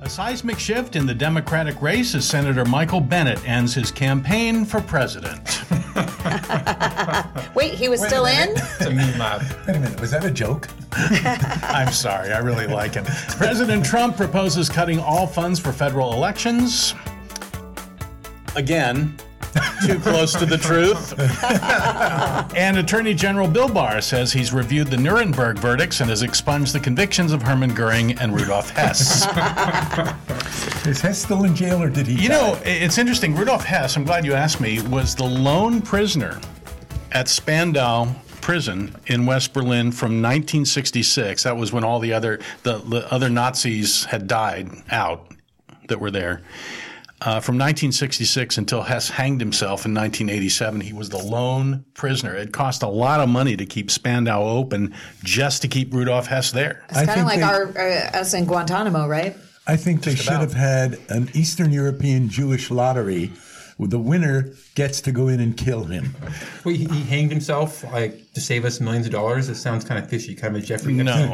Seismic shift in the Democratic race as Senator Michael Bennet ends his campaign for president. Wait, he was still in? It's a meme laugh. Wait a minute, was that a joke? I'm sorry, I really like it. President Trump proposes cutting all funds for federal elections. Again, too close to the truth. And Attorney General Bill Barr says he's reviewed the Nuremberg verdicts and has expunged the convictions of Hermann Goering and Rudolf Hess. Is Hess still in jail, or did he die? You know, it's interesting. Rudolf Hess, I'm glad you asked me, was the lone prisoner at Spandau Prison in West Berlin from 1966. That was when all the other Nazis had died out that were there. From 1966 until Hess hanged himself in 1987, he was the lone prisoner. It cost a lot of money to keep Spandau open just to keep Rudolf Hess there. It's kind of like us in Guantanamo, right? I think they should have had an Eastern European Jewish lottery where the winner gets to go in and kill him. Well, he hanged himself to save us millions of dollars. It sounds kind of fishy, kind of a Jeffrey. No.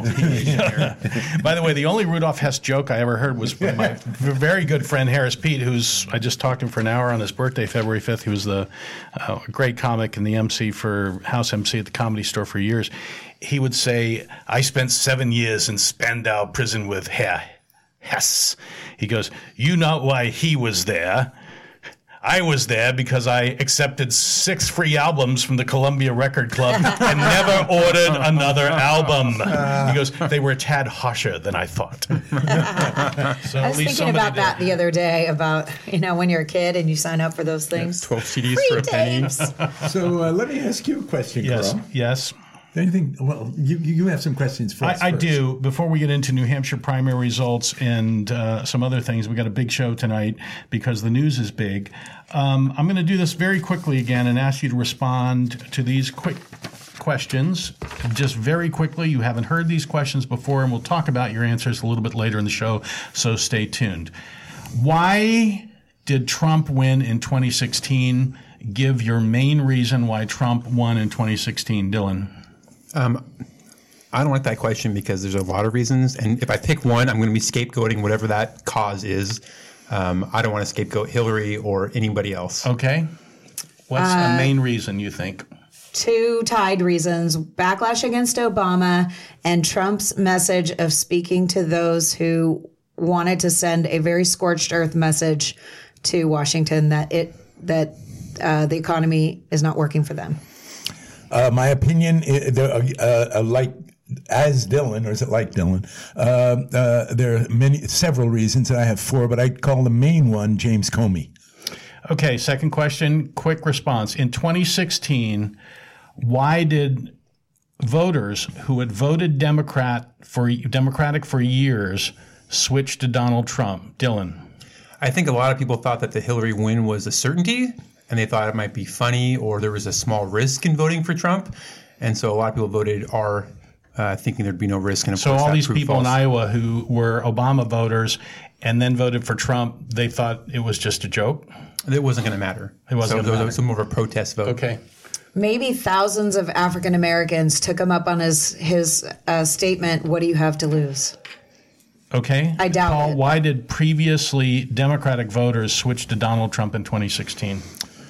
By the way, the only Rudolf Hess joke I ever heard was from my very good friend Harris Pete, I just talked to him for an hour on his birthday, February 5th. He was the great comic and the house MC at the Comedy Store for years. He would say, I spent 7 years in Spandau prison with Hess. He goes, you know why he was there. I was there because I accepted 6 free albums from the Columbia Record Club and never ordered another album. He goes, they were a tad harsher than I thought. So I was thinking about that the other day, about, when you're a kid and you sign up for those things. 12 CDs free for a penny. So let me ask you a question, Carl. Yes. Anything? Well, you have some questions for us. I do. Before we get into New Hampshire primary results and some other things, we got a big show tonight because the news is big. I'm going to do this very quickly again and ask you to respond to these quick questions. Just very quickly. You haven't heard these questions before, and we'll talk about your answers a little bit later in the show, so stay tuned. Why did Trump win in 2016? Give your main reason why Trump won in 2016, Dylan. I don't like that question because there's a lot of reasons. And if I pick one, I'm going to be scapegoating whatever that cause is. I don't want to scapegoat Hillary or anybody else. Okay. What's a main reason you think? 2 tied reasons: backlash against Obama and Trump's message of speaking to those who wanted to send a very scorched earth message to Washington that the economy is not working for them. My opinion, like as Dylan, or is it like Dylan? There are several reasons, and I have 4, but I'd call the main one James Comey. Okay, second question, quick response. In 2016, why did voters who had voted Democratic for years switch to Donald Trump? Dylan. I think a lot of people thought that the Hillary win was a certainty, and they thought it might be funny or there was a small risk in voting for Trump. And so a lot of people voted thinking there'd be no risk. And of so course, all these proved people false. in Iowa who were Obama voters and then voted for Trump, they thought it was just a joke? It wasn't going to matter. It wasn't going to matter. It was more of a protest vote. Okay. Maybe thousands of African Americans took him up on his statement, what do you have to lose? Okay. I doubt Paul, it. why did previously Democratic voters switch to Donald Trump in 2016?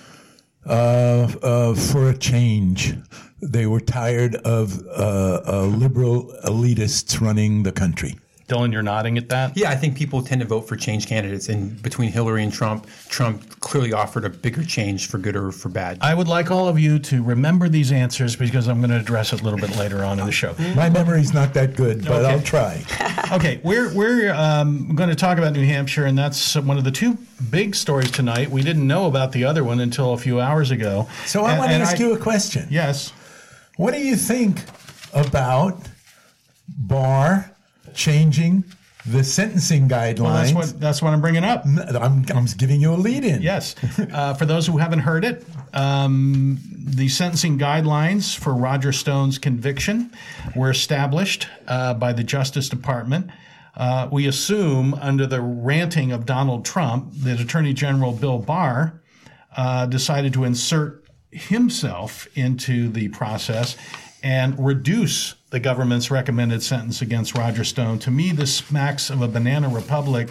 For a change. They were tired of liberal elitists running the country. Dylan, you're nodding at that? Yeah, I think people tend to vote for change candidates. And between Hillary and Trump clearly offered a bigger change for good or for bad. I would like all of you to remember these answers because I'm going to address it a little bit later on in the show. My memory's not that good, but Okay. I'll try. Okay, we're going to talk about New Hampshire, and that's one of the 2 big stories tonight. We didn't know about the other one until a few hours ago. So I want to ask you a question. Yes. What do you think about Barr changing the sentencing guidelines? Well, that's what I'm bringing up. I'm giving you a lead in. Yes. For those who haven't heard it, the sentencing guidelines for Roger Stone's conviction were established by the Justice Department. We assume under the ranting of Donald Trump that Attorney General Bill Barr decided to insert himself into the process and reduce the government's recommended sentence against Roger Stone. To me, this smacks of a banana republic.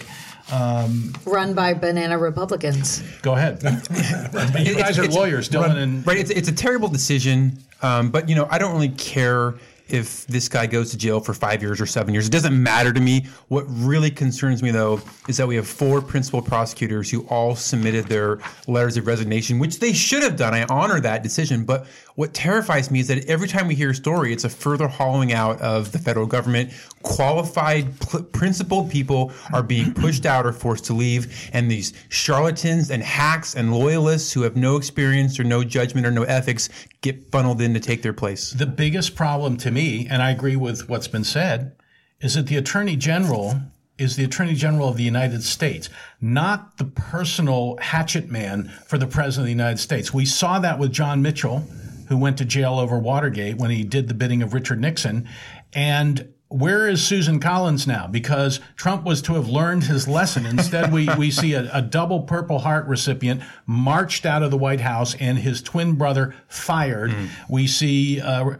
Run by banana Republicans. Go ahead. You guys are lawyers, Dylan. Right. It's a terrible decision, but I don't really care if this guy goes to jail for 5 years or 7 years. It doesn't matter to me. What really concerns me, though, is that we have 4 principal prosecutors who all submitted their letters of resignation, which they should have done. I honor that decision. But what terrifies me is that every time we hear a story, it's a further hollowing out of the federal government. Qualified, principled people are being pushed out or forced to leave. And these charlatans and hacks and loyalists who have no experience or no judgment or no ethics get funneled in to take their place. The biggest problem to me, and I agree with what's been said, is that the Attorney General is the Attorney General of the United States, not the personal hatchet man for the President of the United States. We saw that with John Mitchell, who went to jail over Watergate when he did the bidding of Richard Nixon. And where is Susan Collins now? Because Trump was to have learned his lesson. Instead, we see a double Purple Heart recipient marched out of the White House and his twin brother fired. We see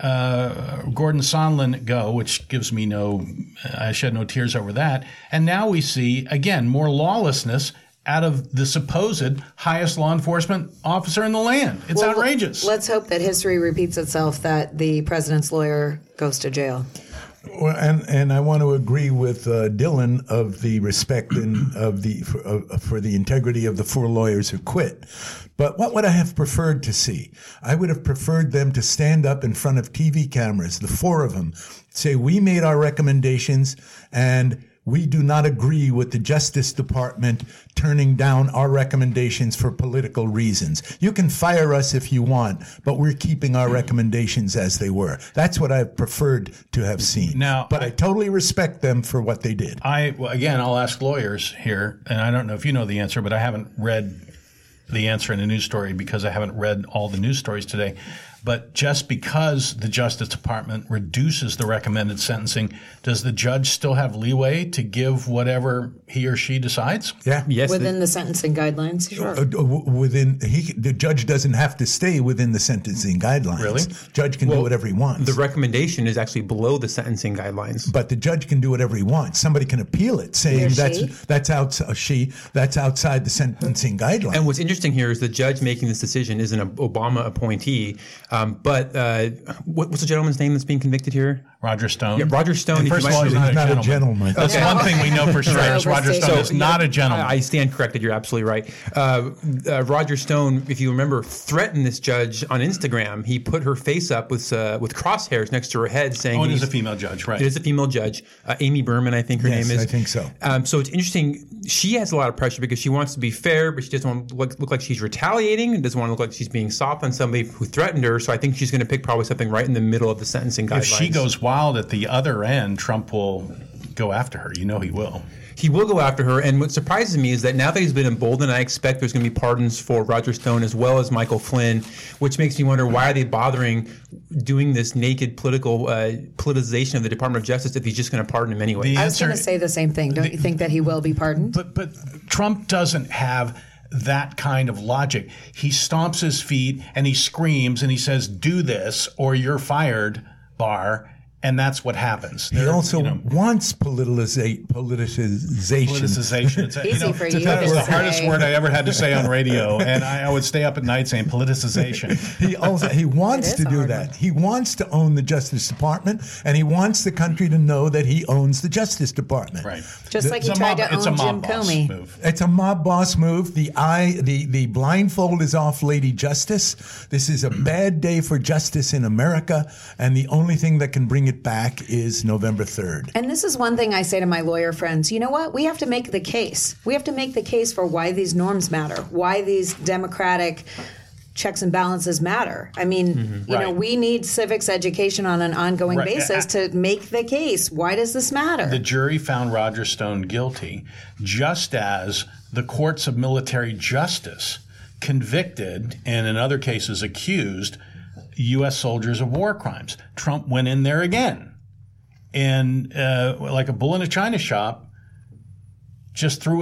Gordon Sondland go, which gives me I shed no tears over that. And now we see, again, more lawlessness out of the supposed highest law enforcement officer in the land. It's outrageous. Let's hope that history repeats itself, that the president's lawyer goes to jail. Well, and I want to agree with Dylan of the respect and for the integrity of the 4 lawyers who quit. But what would I have preferred to see? I would have preferred them to stand up in front of TV cameras, the 4 of them, say, we made our recommendations and we do not agree with the Justice Department turning down our recommendations for political reasons. You can fire us if you want, but we're keeping our recommendations as they were. That's what I preferred to have seen. But I totally respect them for what they did. I'll ask lawyers here, and I don't know if you know the answer, but I haven't read the answer in a news story because I haven't read all the news stories today. But just because the Justice Department reduces the recommended sentencing, does the judge still have leeway to give whatever he or she decides? Yeah. Yes. Within the sentencing guidelines, sure. The judge doesn't have to stay within the sentencing guidelines. Really? Judge can do whatever he wants. The recommendation is actually below the sentencing guidelines. But the judge can do whatever he wants. Somebody can appeal it, saying that's outside the sentencing guidelines. And what's interesting here is the judge making this decision is an Obama appointee. But what's the gentleman's name that's being convicted here? Roger Stone. Yeah, Roger Stone. First of all, he's not a gentleman. That's one thing we know for sure is Roger Stone is not a gentleman. I stand corrected. You're absolutely right. Roger Stone, if you remember, threatened this judge on Instagram. He put her face up with crosshairs next to her head saying... Oh, it is a female judge, right. It is a female judge. Amy Berman, I think her name is. Yes, I think so. So it's interesting. She has a lot of pressure because she wants to be fair, but she doesn't want to look like she's retaliating and doesn't want to look like she's being soft on somebody who threatened her. So I think she's going to pick probably something right in the middle of the sentencing guidelines. If she goes wild at the other end, Trump will go after her. You know he will. He will go after her. And what surprises me is that now that he's been emboldened, I expect there's going to be pardons for Roger Stone as well as Michael Flynn, which makes me wonder, why are they bothering doing this naked politicization of the Department of Justice if he's just going to pardon him anyway? I was going to say the same thing. Don't you think that he will be pardoned? But Trump doesn't have that kind of logic. He stomps his feet and he screams and he says, do this or you're fired, Barr. And that's what happens. He also wants politicization. Politicization. It's easy for you that to was the say. hardest word I ever had to say on radio, and I would stay up at night saying politicization. He wants to do that. He wants to own the Justice Department, and he wants the country to know that he owns the Justice Department. Right. Just like he tried to own Jim Comey. It's a mob boss move. The blindfold is off Lady Justice. This is a bad day for justice in America, and the only thing that can bring it back is November 3rd. And this is one thing I say to my lawyer friends. You know what? We have to make the case. We have to make the case for why these norms matter, why these democratic checks and balances matter. I mean, you know, we need civics education on an ongoing basis to make the case. Why does this matter? The jury found Roger Stone guilty, just as the courts of military justice convicted, and in other cases accused, U.S. soldiers of war crimes. Trump went in there again and, like a bull in a china shop, just threw out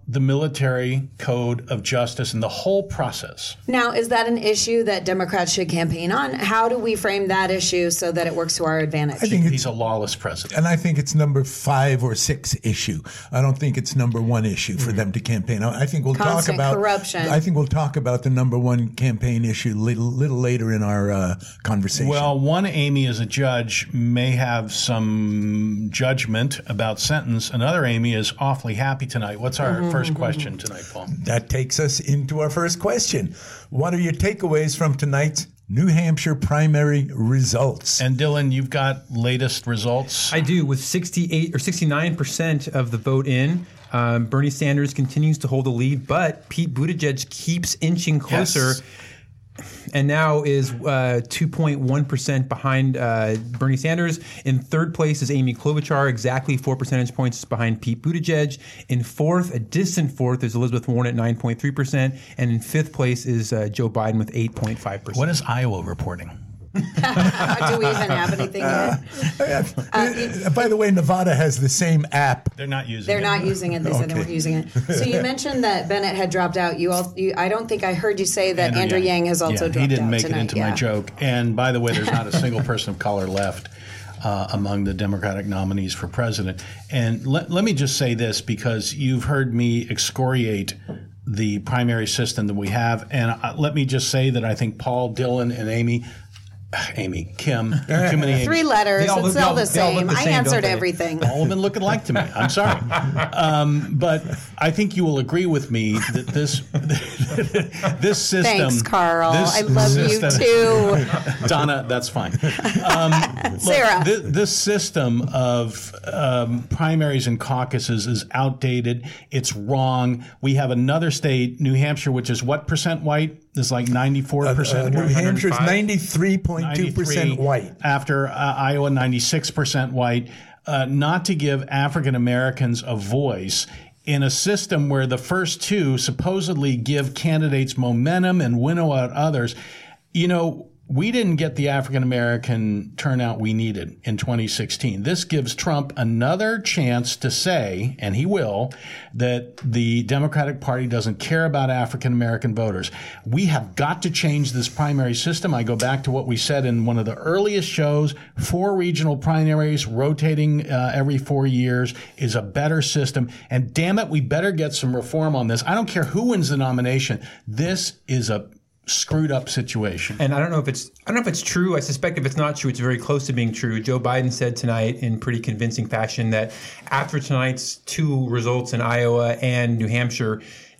the military code of justice and the whole process. Now, is that an issue that Democrats should campaign on? How do we frame that issue so that it works to our advantage? I think He's a lawless president. and I think it's number 5 or 6 issue. I don't think it's number 1 issue for them to campaign on. I think we'll Constant talk about corruption. I think we'll talk about the number 1 campaign issue little later in our conversation. Well, one Amy as a judge may have some judgment about sentence. Another Amy is awfully happy tonight. What's our first question tonight, Paul? That takes us into our first question. What are your takeaways from tonight's New Hampshire primary results? And Dylan, you've got latest results. I do, with 68 or 69% of the vote in. Bernie Sanders continues to hold the lead, but Pete Buttigieg keeps inching closer. Yes. And now is 2.1% behind Bernie Sanders. In third place is Amy Klobuchar, exactly 4 percentage points behind Pete Buttigieg. In fourth, a distant fourth, is Elizabeth Warren at 9.3%. And in fifth place is Joe Biden with 8.5%. What is Iowa reporting? Do we even have anything yet? By the way, Nevada has the same app. They're not using They're it. not using it. They said they weren't using it. So you mentioned that Bennett had dropped out. I don't think I heard you say that Andrew Yang has also dropped out. He didn't make tonight. it into my joke. And by the way, there's not a single person of color left among the Democratic nominees for president. And let me just say this, because you've heard me excoriate the primary system that we have. And let me just say that I think Paul, Dylan, and Kim, too many Amy's. 3 letters. They all It's look- all the they all look same. the I same, answered don't they? everything. All of them look alike to me. I'm sorry. But I think you will agree with me that this system. Thanks, Carl. this I love system- you too. Donna, that's fine. Sarah. This system of primaries and caucuses is outdated. It's wrong. We have another state, New Hampshire, which is what percent white? It's like 94% New white. Hampshire's 105? 93.2% white. After Iowa, 96% white. Not to give African Americans a voice in a system where the first 2 supposedly give candidates momentum and winnow out others. You know, we didn't get the African American turnout we needed in 2016. This gives Trump another chance to say, and he will, that the Democratic Party doesn't care about African American voters. We have got to change this primary system. I go back to what we said in one of the earliest shows. 4 regional primaries rotating every 4 years is a better system. And damn it, we better get some reform on this. I don't care who wins the nomination. This is a screwed up situation. And I don't know if it's true. I suspect if it's not true, it's very close to being true. Joe Biden said tonight in pretty convincing fashion that after tonight's 2 results in Iowa and New Hampshire,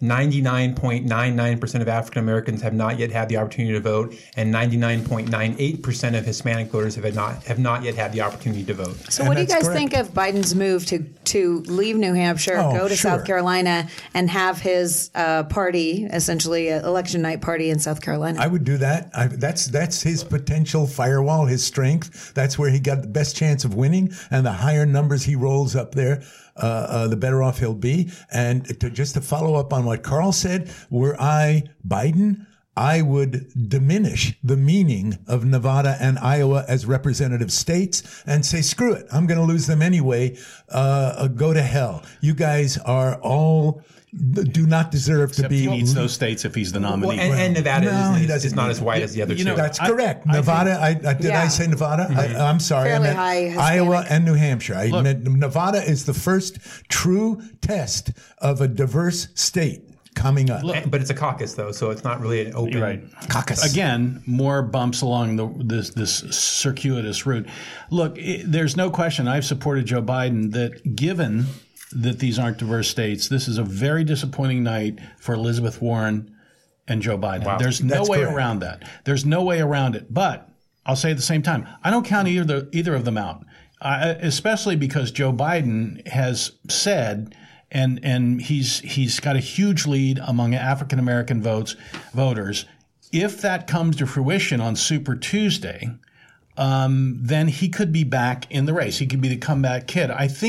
99.99% of African Americans have not yet had the opportunity to vote, and 99.98% of Hispanic voters have not yet had the opportunity to vote. So what do you that's guys correct. think of Biden's move to leave New Hampshire, go to sure. South Carolina, and have his party, essentially an election night party in South Carolina? I would do that. That's his potential firewall, his strength. That's where he got the best chance of winning, and the higher numbers he rolls up there, the better off he'll be. And just to follow up on what Carl said, were I Biden, I would diminish the meaning of Nevada and Iowa as representative states and say, screw it, I'm going to lose them anyway. Go to hell. You guys are all do not deserve to Except be. he needs those states if he's the nominee. Well, and Nevada No, he is doesn't not need as it. white as the other You two. know, That's I- correct. I Nevada. Did I Yeah. say Nevada? I'm sorry. Fairly I meant high Hispanic. Iowa and New Hampshire. I meant Nevada is the first true test of a diverse state coming up. But it's a caucus, though, so it's not really an open You're right. Caucus. Again, more bumps along this circuitous route. Look, there's no question I've supported Joe Biden that given that these aren't diverse states, this is a very disappointing night for Elizabeth Warren and Joe Biden. Wow. There's no That's way correct. around that. There's no way around it. But I'll say at the same time, I don't count either of them out, especially because Joe Biden has said and he's got a huge lead among African American voters. If that comes to fruition on Super Tuesday, then he could be back in the race. He could be the comeback kid.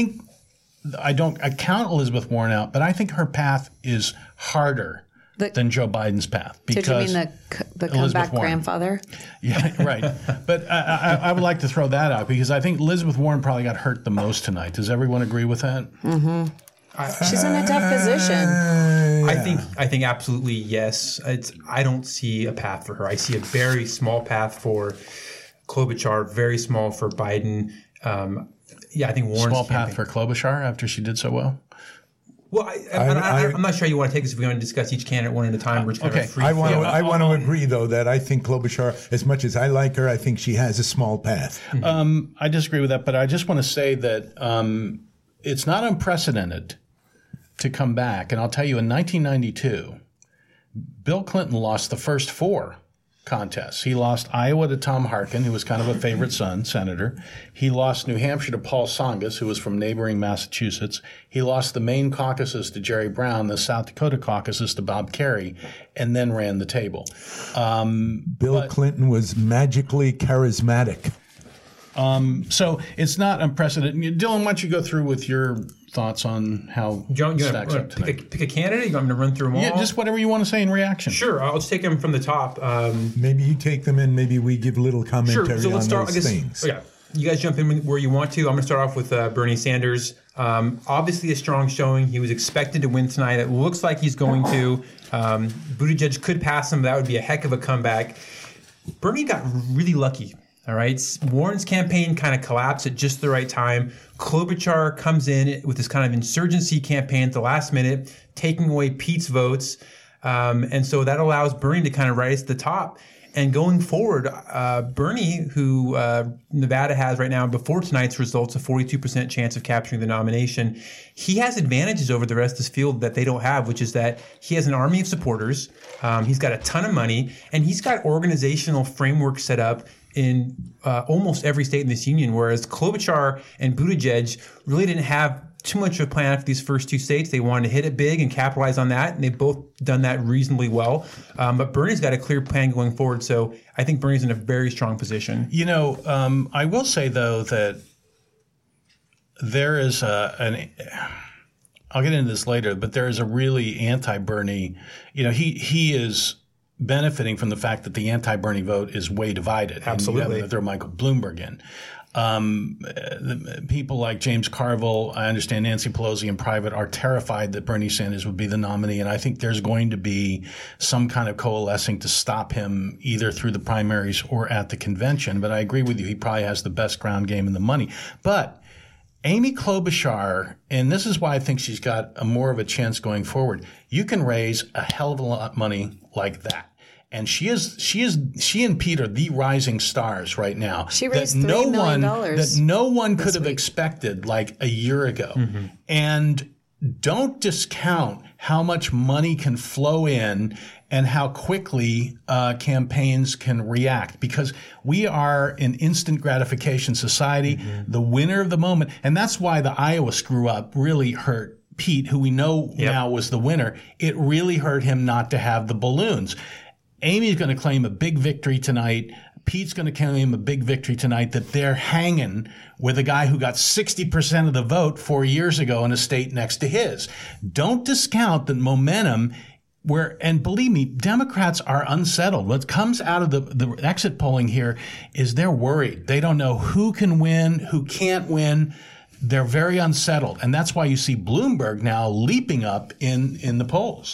I count Elizabeth Warren out, but I think her path is harder than Joe Biden's path. Did you mean the Elizabeth comeback Warren. grandfather? Yeah, right. But I would like to throw that out because I think Elizabeth Warren probably got hurt the most tonight. Does everyone agree with that? She's in a tough position. I think absolutely yes. I don't see a path for her. I see a very small path for Klobuchar, very small for Biden. I think Warren's small path for Klobuchar after she did so well. Well, I'm not sure you want to take this if we're going to discuss each candidate one at a time. We're just kind of free. I want to agree, though, that I think Klobuchar, as much as I like her, I think she has a small path. I disagree with that, but I just want to say that it's not unprecedented to come back. And I'll tell you, in 1992, Bill Clinton lost the first 4 contests. He lost Iowa to Tom Harkin, who was kind of a favorite son, senator. He lost New Hampshire to Paul Tsongas, who was from neighboring Massachusetts. He lost the Maine caucuses to Jerry Brown, the South Dakota caucuses to Bob Kerrey, and then ran the table. Bill Clinton was magically charismatic. So it's not unprecedented. Dylan, why don't you go through with your thoughts on how John, stacks up tonight? Pick a candidate? You want me to run through them all? Yeah, just whatever you want to say in reaction. Sure, I'll just take them from the top. Maybe you take them and maybe we give a little commentary sure, so let's on start, those things. Yeah, you guys jump in where you want to. I'm going to start off with Bernie Sanders. Obviously a strong showing. He was expected to win tonight. It looks like he's going to. Buttigieg could pass him. That would be a heck of a comeback. Bernie got really lucky. All right. Warren's campaign kind of collapsed at just the right time. Klobuchar comes in with this kind of insurgency campaign at the last minute, taking away Pete's votes. And so that allows Bernie to kind of rise to the top. And going forward, Bernie, who Nevada has right now before tonight's results, a 42% chance of capturing the nomination, he has advantages over the rest of this field that they don't have, which is that he has an army of supporters. He's got a ton of money, and he's got organizational framework set up in almost every state in this union, whereas Klobuchar and Buttigieg really didn't have too much of a plan for these first 2 states. They wanted to hit it big and capitalize on that, and they've both done that reasonably well. But Bernie's got a clear plan going forward, so I think Bernie's in a very strong position. You know, I will say, though, that there is I'll get into this later, but there is a really anti-Bernie, he is benefiting from the fact that the anti-Bernie vote is way divided. Absolutely. And you have to throw Michael Bloomberg in. People like James Carville, I understand Nancy Pelosi in private, are terrified that Bernie Sanders would be the nominee. And I think there's going to be some kind of coalescing to stop him either through the primaries or at the convention. But I agree with you. He probably has the best ground game and the money. But Amy Klobuchar, and this is why I think she's got a more of a chance going forward. You can raise a hell of a lot of money like that. And she and Pete are the rising stars right now. She raised $3 million that no one could have expected like a year ago. Mm-hmm. And don't discount how much money can flow in and how quickly campaigns can react, because we are an instant gratification society. Mm-hmm. The winner of the moment, and that's why the Iowa screw up really hurt Pete, who we know now was the winner. It really hurt him not to have the balloons. Amy's going to claim a big victory tonight. Pete's going to claim a big victory tonight, that they're hanging with a guy who got 60% of the vote 4 years ago in a state next to his. Don't discount the momentum and believe me, Democrats are unsettled. What comes out of the exit polling here is they're worried. They don't know who can win, who can't win. They're very unsettled. And that's why you see Bloomberg now leaping up in the polls.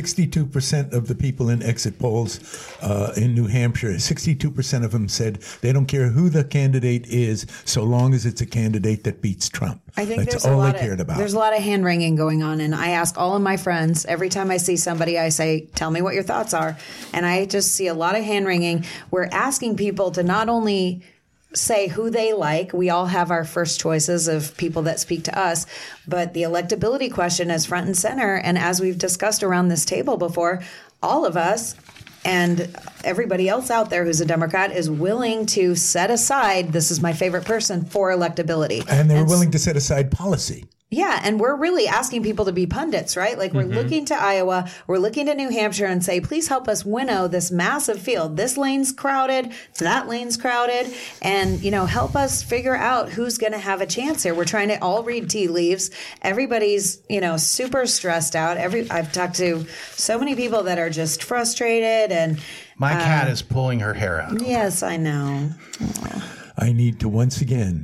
62% of the people in exit polls in New Hampshire, 62% of them said they don't care who the candidate is so long as it's a candidate that beats Trump. I think that's all they cared about. There's a lot of hand-wringing going on. And I ask all of my friends, every time I see somebody, I say, tell me what your thoughts are. And I just see a lot of hand-wringing. We're asking people to not only say who they like. We all have our first choices of people that speak to us, but the electability question is front and center. And as we've discussed around this table before, all of us and everybody else out there who's a Democrat is willing to set aside, this is my favorite person, for electability. And they're willing to set aside policy. Yeah, and we're really asking people to be pundits, right? Like we're looking to Iowa, we're looking to New Hampshire and say, please help us winnow this massive field. This lane's crowded, that lane's crowded, and, help us figure out who's going to have a chance here. We're trying to all read tea leaves. Everybody's, super stressed out. I've talked to so many people that are just frustrated and my cat is pulling her hair out. Yes, I know. I need to once again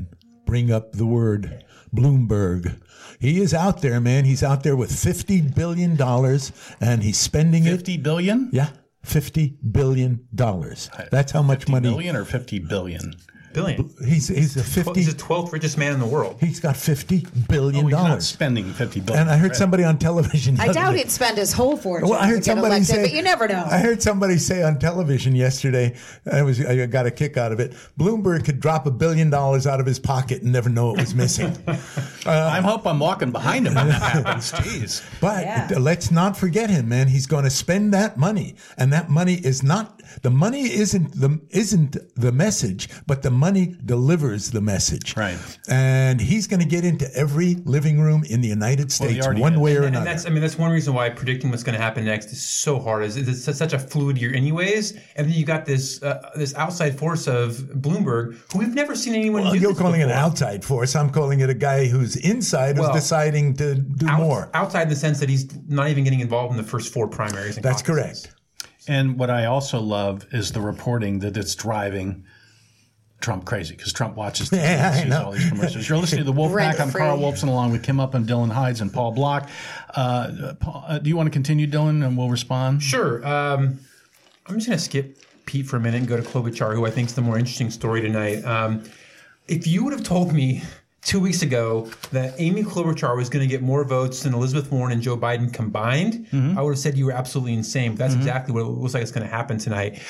bring up the word Bloomberg. He is out there, man. He's out there with $50 billion, and he's spending it. 50 billion? Yeah, $50 billion. That's how much 50 money. billion or 50 billion? Billion. He's the 50. He's the 12th richest man in the world. He's got $50 billion. He's not spending 50 billion. And I heard somebody on television. I doubt he'd spend his whole fortune Well, I heard to get somebody elected, say, but you never know. I heard somebody say on television yesterday, I got a kick out of it. Bloomberg could drop $1 billion out of his pocket and never know it was missing. I hope I'm walking behind him when that happens. Jeez. But let's not forget him, man. He's going to spend that money, and that money is not. The money isn't the message, but the money delivers the message. Right. And he's going to get into every living room in the United States one way or another. And that's one reason why predicting what's going to happen next is so hard. It's such a fluid year, anyways. And then you got this outside force of Bloomberg, who we've never seen anyone. Well, do you're this calling before. it an outside force. I'm calling it a guy who's inside, who's deciding to do more. Outside in the sense that he's not even getting involved in the first 4 primaries. And That's caucuses. correct. And what I also love is the reporting that it's driving Trump crazy because Trump watches TV and sees all these commercials. You're listening to the Wolf Pack. I'm Carl Wolfson along with Kim Up and Dylan Hides and Paul Block. Paul, do you want to continue, Dylan, and we'll respond? Sure. I'm just going to skip Pete for a minute and go to Klobuchar, who I think is the more interesting story tonight. If you would have told me 2 weeks ago that Amy Klobuchar was going to get more votes than Elizabeth Warren and Joe Biden combined, I would have said you were absolutely insane. But that's exactly what it looks like it's going to happen tonight.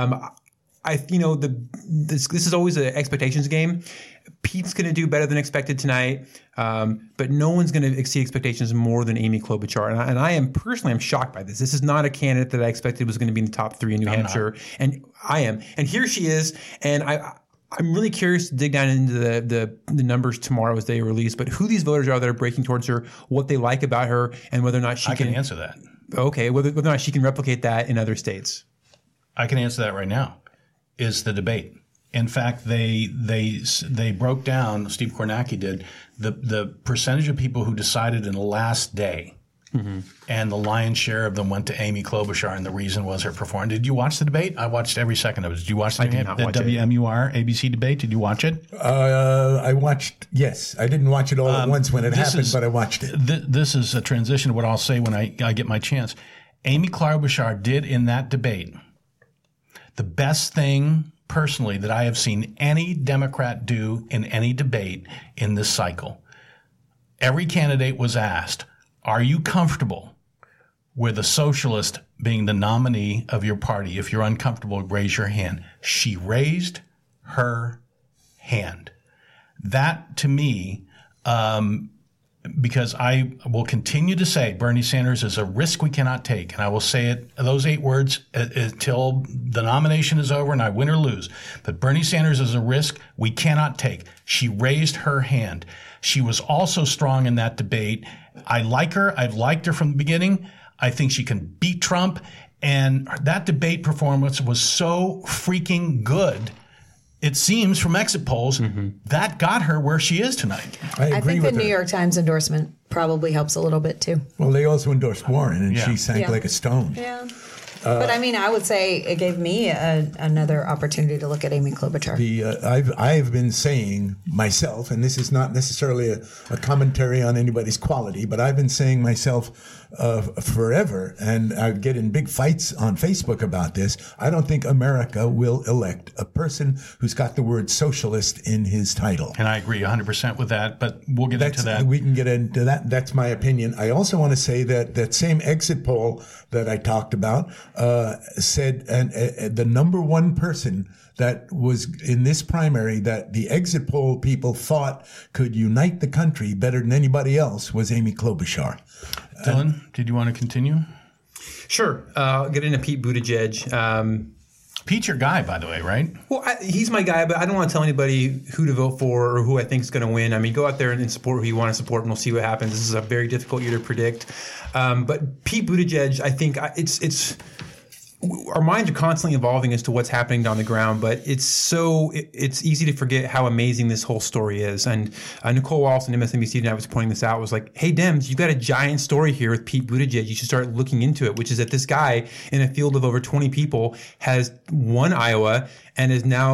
This is always an expectations game. Pete's going to do better than expected tonight, but no one's going to exceed expectations more than Amy Klobuchar. And I am personally shocked by this. This is not a candidate that I expected was going to be in the top 3 in New Hampshire, and I am. And here she is, and I'm really curious to dig down into the numbers tomorrow as they release, but who these voters are that are breaking towards her, what they like about her, and whether or not she can answer that. Okay, whether or not she can replicate that in other states. I can answer that right now. Is the debate. In fact, they broke down, Steve Kornacki did, the percentage of people who decided in the last day. And the lion's share of them went to Amy Klobuchar, and the reason was her performance. Did you watch the debate? I watched every second of it. Did you watch the WMUR ABC debate? Did you watch it? I watched, yes. I didn't watch it all at once when it happened, but I watched it. This is a transition to what I'll say when I get my chance. Amy Klobuchar did in that debate the best thing personally that I have seen any Democrat do in any debate in this cycle. Every candidate was asked, are you comfortable with a socialist being the nominee of your party? If you're uncomfortable, raise your hand. She raised her hand. That, to me, because I will continue to say Bernie Sanders is a risk we cannot take, and I will say it, those 8 words, until the nomination is over and I win or lose. But Bernie Sanders is a risk we cannot take. She raised her hand. She was also strong in that debate. I like her. I've liked her from the beginning. I think she can beat Trump. And that debate performance was so freaking good. It seems from exit polls that got her where she is tonight. I think the New York Times endorsement probably helps a little bit too. Well, they also endorsed Warren, and she sank like a stone. Yeah. But I mean, I would say it gave me another opportunity to look at Amy Klobuchar. I've been saying myself, and this is not necessarily a commentary on anybody's quality, but I've been saying myself forever, and I get in big fights on Facebook about this. I don't think America will elect a person who's got the word socialist in his title. And I agree 100% with that, but we'll get into that. We can get into that. That's my opinion. I also want to say that same exit poll that I talked about said the number one person that was in this primary that the exit poll people thought could unite the country better than anybody else was Amy Klobuchar. Dylan, did you want to continue? Sure. I'll get into Pete Buttigieg. Pete's your guy, by the way, right? Well, he's my guy, but I don't want to tell anybody who to vote for or who I think is going to win. I mean, go out there and support who you want to support, and we'll see what happens. This is a very difficult year to predict. But Pete Buttigieg, I think it's our minds are constantly evolving as to what's happening down the ground, but it's easy to forget how amazing this whole story is. And Nicole Wallace and MSNBC tonight was pointing this out, was like, hey, Dems, you've got a giant story here with Pete Buttigieg. You should start looking into it, which is that this guy in a field of over 20 people has won Iowa and is now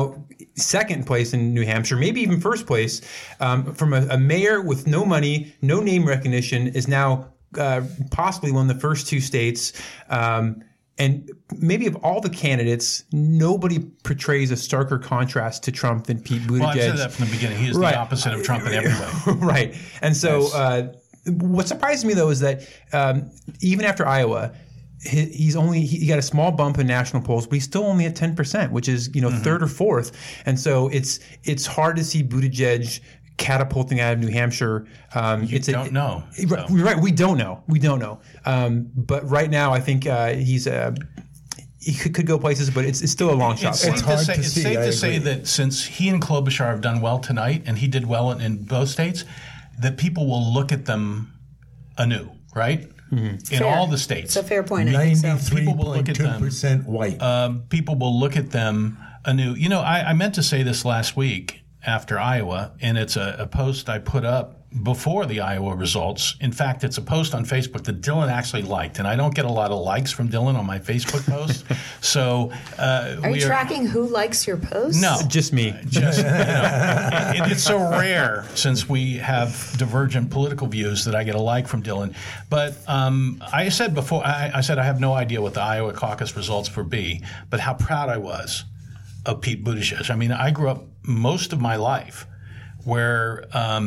second place in New Hampshire, maybe even first place, from a mayor with no money, no name recognition, is now possibly one of the first two states. And maybe of all the candidates, nobody portrays a starker contrast to Trump than Pete Buttigieg. Well, I've said that from the beginning. He is the opposite of Trump in every way. Right. And so what surprised me, though, is that even after Iowa, he got a small bump in national polls, but he's still only at 10%, which is third or fourth. And so it's hard to see Buttigieg catapulting out of New Hampshire. Don't know. So. Right. We don't know. But right now, I think he could go places, but it's still a long shot. It's hard to see. It's safe to say that since he and Klobuchar have done well tonight, and he did well in both states, that people will look at them anew, right? Mm-hmm. In all the states. It's a fair point. 93.2% white. People will look at them anew. I meant to say this last week after Iowa, and it's a post I put up before the Iowa results. In fact, it's a post on Facebook that Dylan actually liked, and I don't get a lot of likes from Dylan on my Facebook posts. So, are you tracking who likes your posts? No, just me. It's so rare since we have divergent political views that I get a like from Dylan. But I said before, I said I have no idea what the Iowa caucus results would be, but how proud I was of Pete Buttigieg. I mean, I grew up most of my life where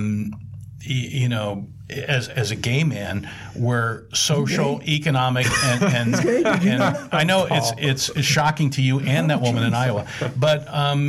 as a gay man, where social, economic, and I know it's shocking to you and that woman in Iowa, but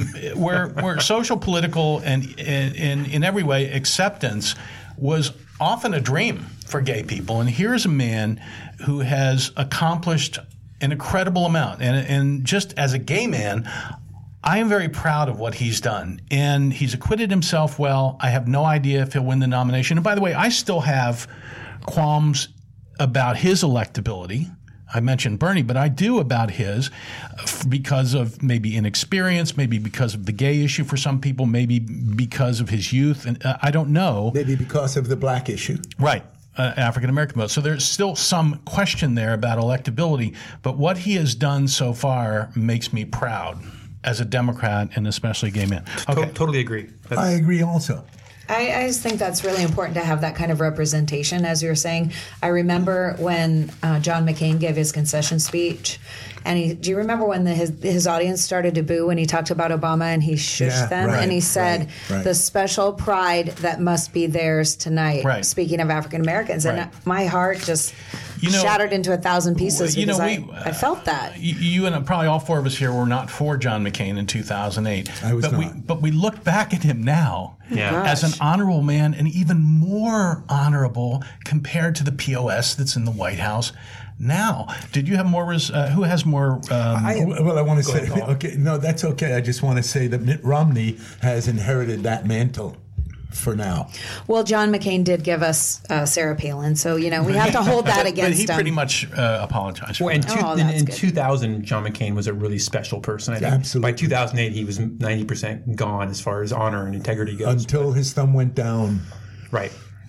where social, political, and in every way acceptance was often a dream for gay people. And here's a man who has accomplished an incredible amount. And just as a gay man, I am very proud of what he's done, and he's acquitted himself well. I have no idea if he'll win the nomination. And by the way, I still have qualms about his electability. I mentioned Bernie, but I do about his because of maybe inexperience, maybe because of the gay issue for some people, maybe because of his youth, and I don't know. Maybe because of the black issue. Right. African-American vote. So there's still some question there about electability, but what he has done so far makes me proud as a Democrat and especially a gay man. Okay. Totally agree. I agree also. I just think that's really important to have that kind of representation, as you're saying. I remember when John McCain gave his concession speech, and do you remember when his audience started to boo when he talked about Obama and he shushed them? Right, and he said, the special pride that must be theirs tonight, speaking of African Americans. And my heart just shattered into 1,000 pieces because I felt that. You and probably all four of us here were not for John McCain in 2008. I was not. But we look back at him now as an honorable man, and even more honorable compared to the POS that's in the White House now. Did you have more? Who has more? I want to say, okay, no, that's okay. I just want to say that Mitt Romney has inherited that mantle for now. Well, John McCain did give us Sarah Palin, so we have to hold that against him. But he pretty much apologized for that. In 2000, John McCain was a really special person. I think. Absolutely. By 2008, he was 90% gone as far as honor and integrity goes. Until his thumb went down. Right.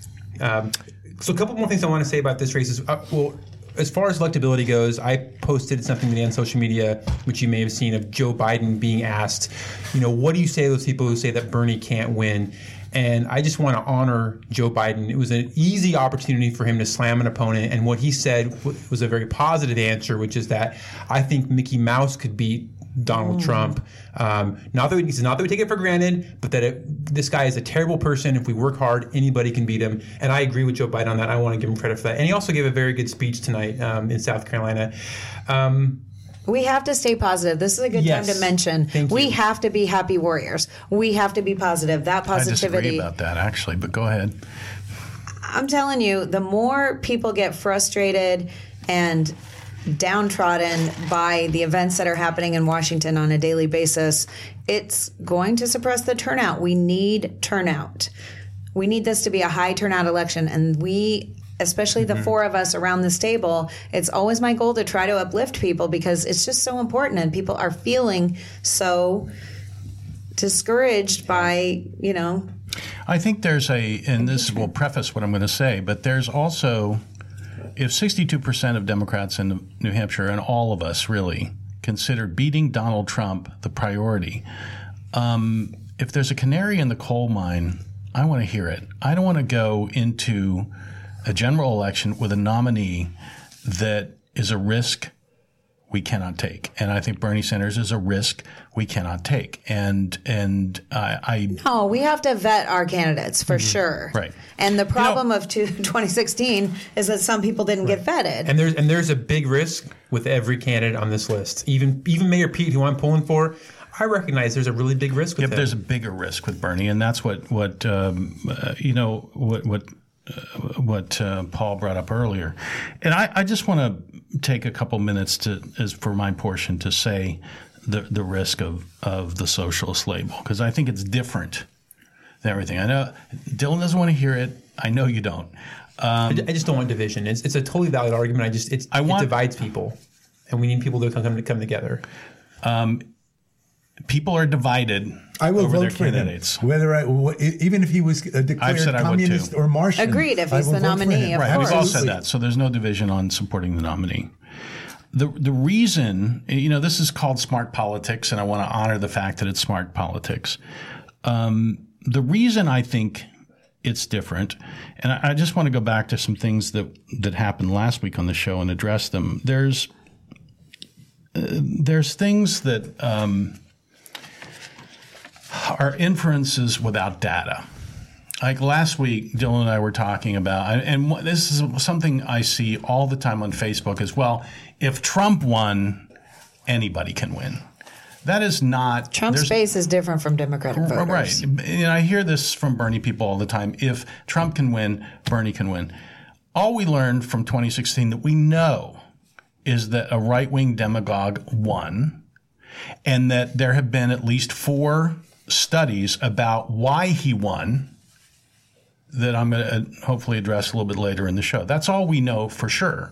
So a couple more things I want to say about this race is, as far as electability goes, I posted something today on social media, which you may have seen, of Joe Biden being asked, what do you say to those people who say that Bernie can't win? And I just want to honor Joe Biden. It was an easy opportunity for him to slam an opponent. And what he said was a very positive answer, which is that I think Mickey Mouse could beat Donald Trump. Not that we take it for granted, but that this guy is a terrible person. If we work hard, anybody can beat him. And I agree with Joe Biden on that. I want to give him credit for that. And he also gave a very good speech tonight in South Carolina. We have to stay positive. This is a good time to mention. We have to be happy warriors. We have to be positive. That positivity. I disagree about that, actually, but go ahead. I'm telling you, the more people get frustrated and downtrodden by the events that are happening in Washington on a daily basis, it's going to suppress the turnout. We need turnout. We need this to be a high turnout election, and especially the four of us around this table, it's always my goal to try to uplift people because it's just so important, and people are feeling so discouraged by, I think there's and this will preface what I'm going to say, but there's also, if 62% of Democrats in New Hampshire, and all of us really, consider beating Donald Trump the priority, if there's a canary in the coal mine, I want to hear it. I don't want to go into a general election with a nominee that is a risk we cannot take. And I think Bernie Sanders is a risk we cannot take. And No, we have to vet our candidates for sure. Right. And the problem of 2016 is that some people didn't get vetted. And there's a big risk with every candidate on this list. Even Mayor Pete, who I'm pulling for, I recognize there's a really big risk with him. But there's a bigger risk with Bernie, and that's what Paul brought up earlier. And I just want to take a couple minutes for my portion to say the risk of the socialist label, because I think it's different than everything. I know Dylan doesn't want to hear it. I know you don't. I just don't want division. It's a totally valid argument. It divides people, and we need people to come together. People are divided over their candidates. Even if he was declared communist or Martian. Agreed, if he's the nominee, of right, course. we've all said that. So there's no division on supporting the nominee. The reason, this is called smart politics, and I want to honor the fact that it's smart politics. The reason I think it's different, and I just want to go back to some things that happened last week on the show and address them. There's things that are inferences without data. Like last week, Dylan and I were talking about, and this is something I see all the time on Facebook as well. If Trump won, anybody can win. That is not... Trump's base is different from Democratic voters. Right. And I hear this from Bernie people all the time. If Trump can win, Bernie can win. All we learned from 2016 that we know is that a right-wing demagogue won, and that there have been at least 4 studies about why he won that I'm going to hopefully address a little bit later in the show. That's all we know for sure.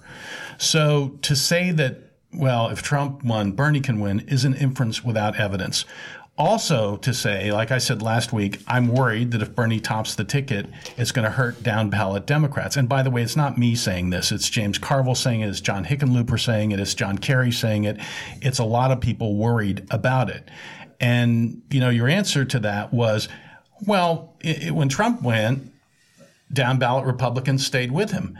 So to say that, well, if Trump won, Bernie can win is an inference without evidence. Also to say, like I said last week, I'm worried that if Bernie tops the ticket, it's going to hurt down ballot Democrats. And by the way, it's not me saying this. It's James Carville saying it. It's John Hickenlooper saying it. It's John Kerry saying it. It's a lot of people worried about it. And, your answer to that was, well, when Trump went, down ballot Republicans stayed with him.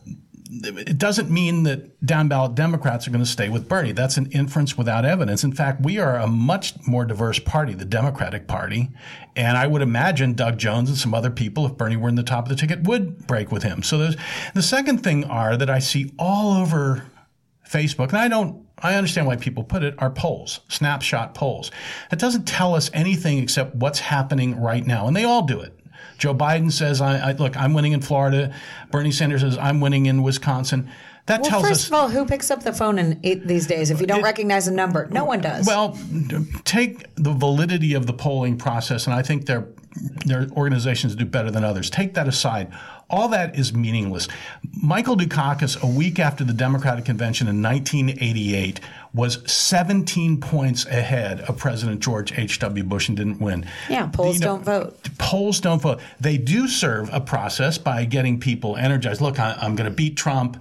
It doesn't mean that down ballot Democrats are going to stay with Bernie. That's an inference without evidence. In fact, we are a much more diverse party, the Democratic Party. And I would imagine Doug Jones and some other people, if Bernie were in the top of the ticket, would break with him. So the second thing that I see all over Facebook, and I understand why people put it, are polls, snapshot polls. It doesn't tell us anything except what's happening right now. And they all do it. Joe Biden says, look, I'm winning in Florida. Bernie Sanders says, I'm winning in Wisconsin. That tells us. First of all, who picks up the phone these days if you don't recognize a number? No one does. Well, take the validity of the polling process, and I think their organizations do better than others. Take that aside. All that is meaningless. Michael Dukakis, a week after the Democratic Convention in 1988, was 17 points ahead of President George H.W. Bush and didn't win. Yeah, polls don't vote. Polls don't vote. They do serve a process by getting people energized. Look, I'm going to beat Trump.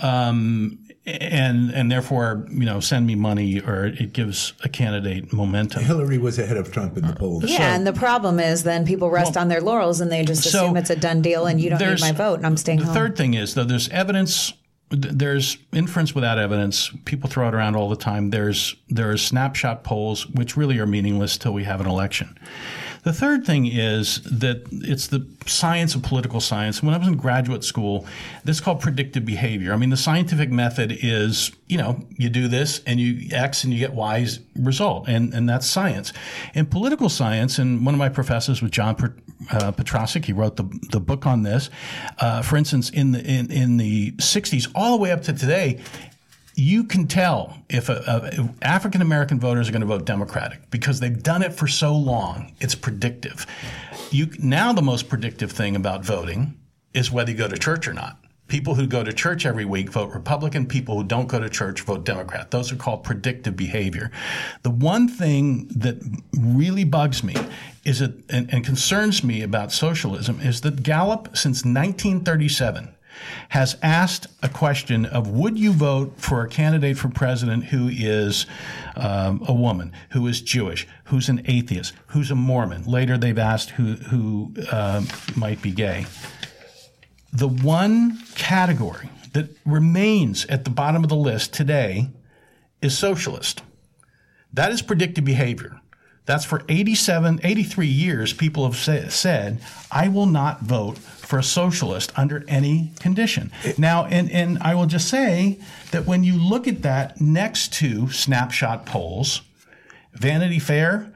And therefore, send me money, or it gives a candidate momentum. Hillary was ahead of Trump in the polls. Yeah, and the problem is then people rest on their laurels and they just assume it's a done deal and you don't need my vote and I'm staying home. The third thing is, though, there's evidence. There's inference without evidence. People throw it around all the time. There are snapshot polls, which really are meaningless till we have an election. The third thing is that it's the science of political science. When I was in graduate school, this is called predictive behavior. I mean, the scientific method is, you do this and you X and you get Y's result. And that's science. In political science, and one of my professors was John Petrosic, he wrote the book on this. For instance, in the 60s, all the way up to today, you can tell if African-American voters are going to vote Democratic because they've done it for so long. It's predictive. Now the most predictive thing about voting is whether you go to church or not. People who go to church every week vote Republican. People who don't go to church vote Democrat. Those are called predictive behavior. The one thing that really bugs me and concerns me about socialism is that Gallup, since 1937, has asked a question of would you vote for a candidate for president who is a woman, who is Jewish, who's an atheist, who's a Mormon. Later they've asked who might be gay. The one category that remains at the bottom of the list today is socialist. That is predictive behavior. That's for 83 years, people have said, I will not vote for a socialist under any condition. Now, and I will just say that when you look at that next to snapshot polls, Vanity Fair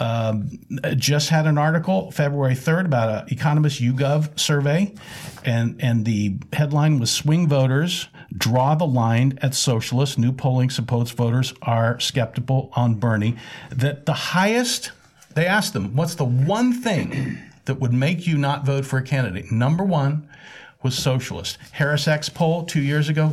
just had an article February 3rd about an Economist YouGov survey, and the headline was Swing Voters Draw the Line at Socialists. New polling supports voters are skeptical on Bernie. That the highest, they asked them, what's the one thing that would make you not vote for a candidate? Number one was socialist. Harris X poll 2 years ago,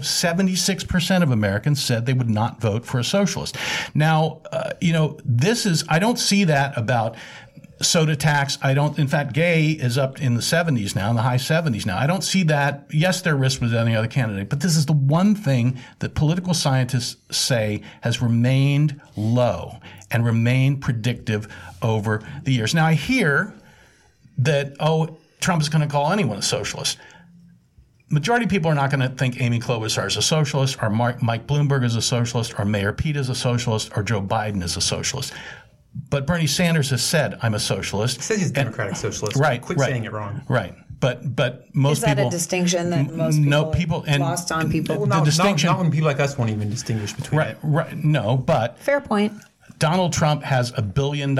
76% of Americans said they would not vote for a socialist. Now, this is, I don't see that about soda tax. In fact, gay is up in the 70s now, in the high 70s now. I don't see that. Yes, there are risks with any other candidate, but this is the one thing that political scientists say has remained low and remained predictive over the years. Now, I hear that, Trump is going to call anyone a socialist. Majority of people are not going to think Amy Klobuchar is a socialist, or Mike Bloomberg is a socialist, or Mayor Pete is a socialist, or Joe Biden is a socialist. But Bernie Sanders has said, I'm a socialist. He says he's a democratic socialist. Right. Quit saying it wrong. Right. But most is that people, a distinction that most people lost on people? Well, the distinction, not when people like us won't even distinguish between it. Right. No, but fair point. Donald Trump has $1 billion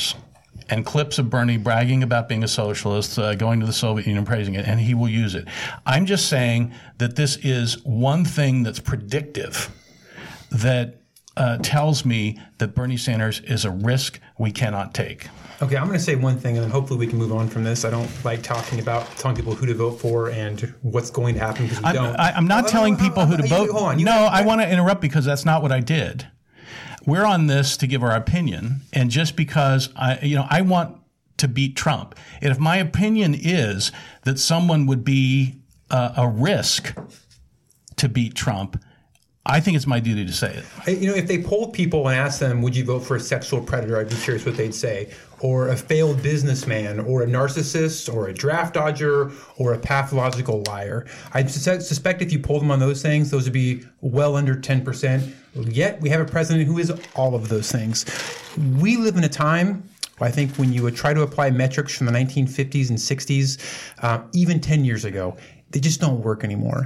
and clips of Bernie bragging about being a socialist, going to the Soviet Union, praising it, and he will use it. I'm just saying that this is one thing that's predictive that tells me that Bernie Sanders is a risk we cannot take. Okay, I'm going to say one thing, and then hopefully we can move on from this. I don't like telling people who to vote for and what's going to happen because we don't. I'm not telling people who to vote. Hold on. I want to interrupt because that's not what I did. We're on this to give our opinion, and just because I want to beat Trump, and if my opinion is that someone would be a risk to beat Trump, I think it's my duty to say it. If they polled people and asked them, would you vote for a sexual predator, I'd be curious what they'd say. Or a failed businessman, or a narcissist, or a draft dodger, or a pathological liar. I suspect if you polled them on those things, those would be well under 10%. Yet we have a president who is all of those things. We live in a time, I think, when you would try to apply metrics from the 1950s and 60s, even 10 years ago, they just don't work anymore.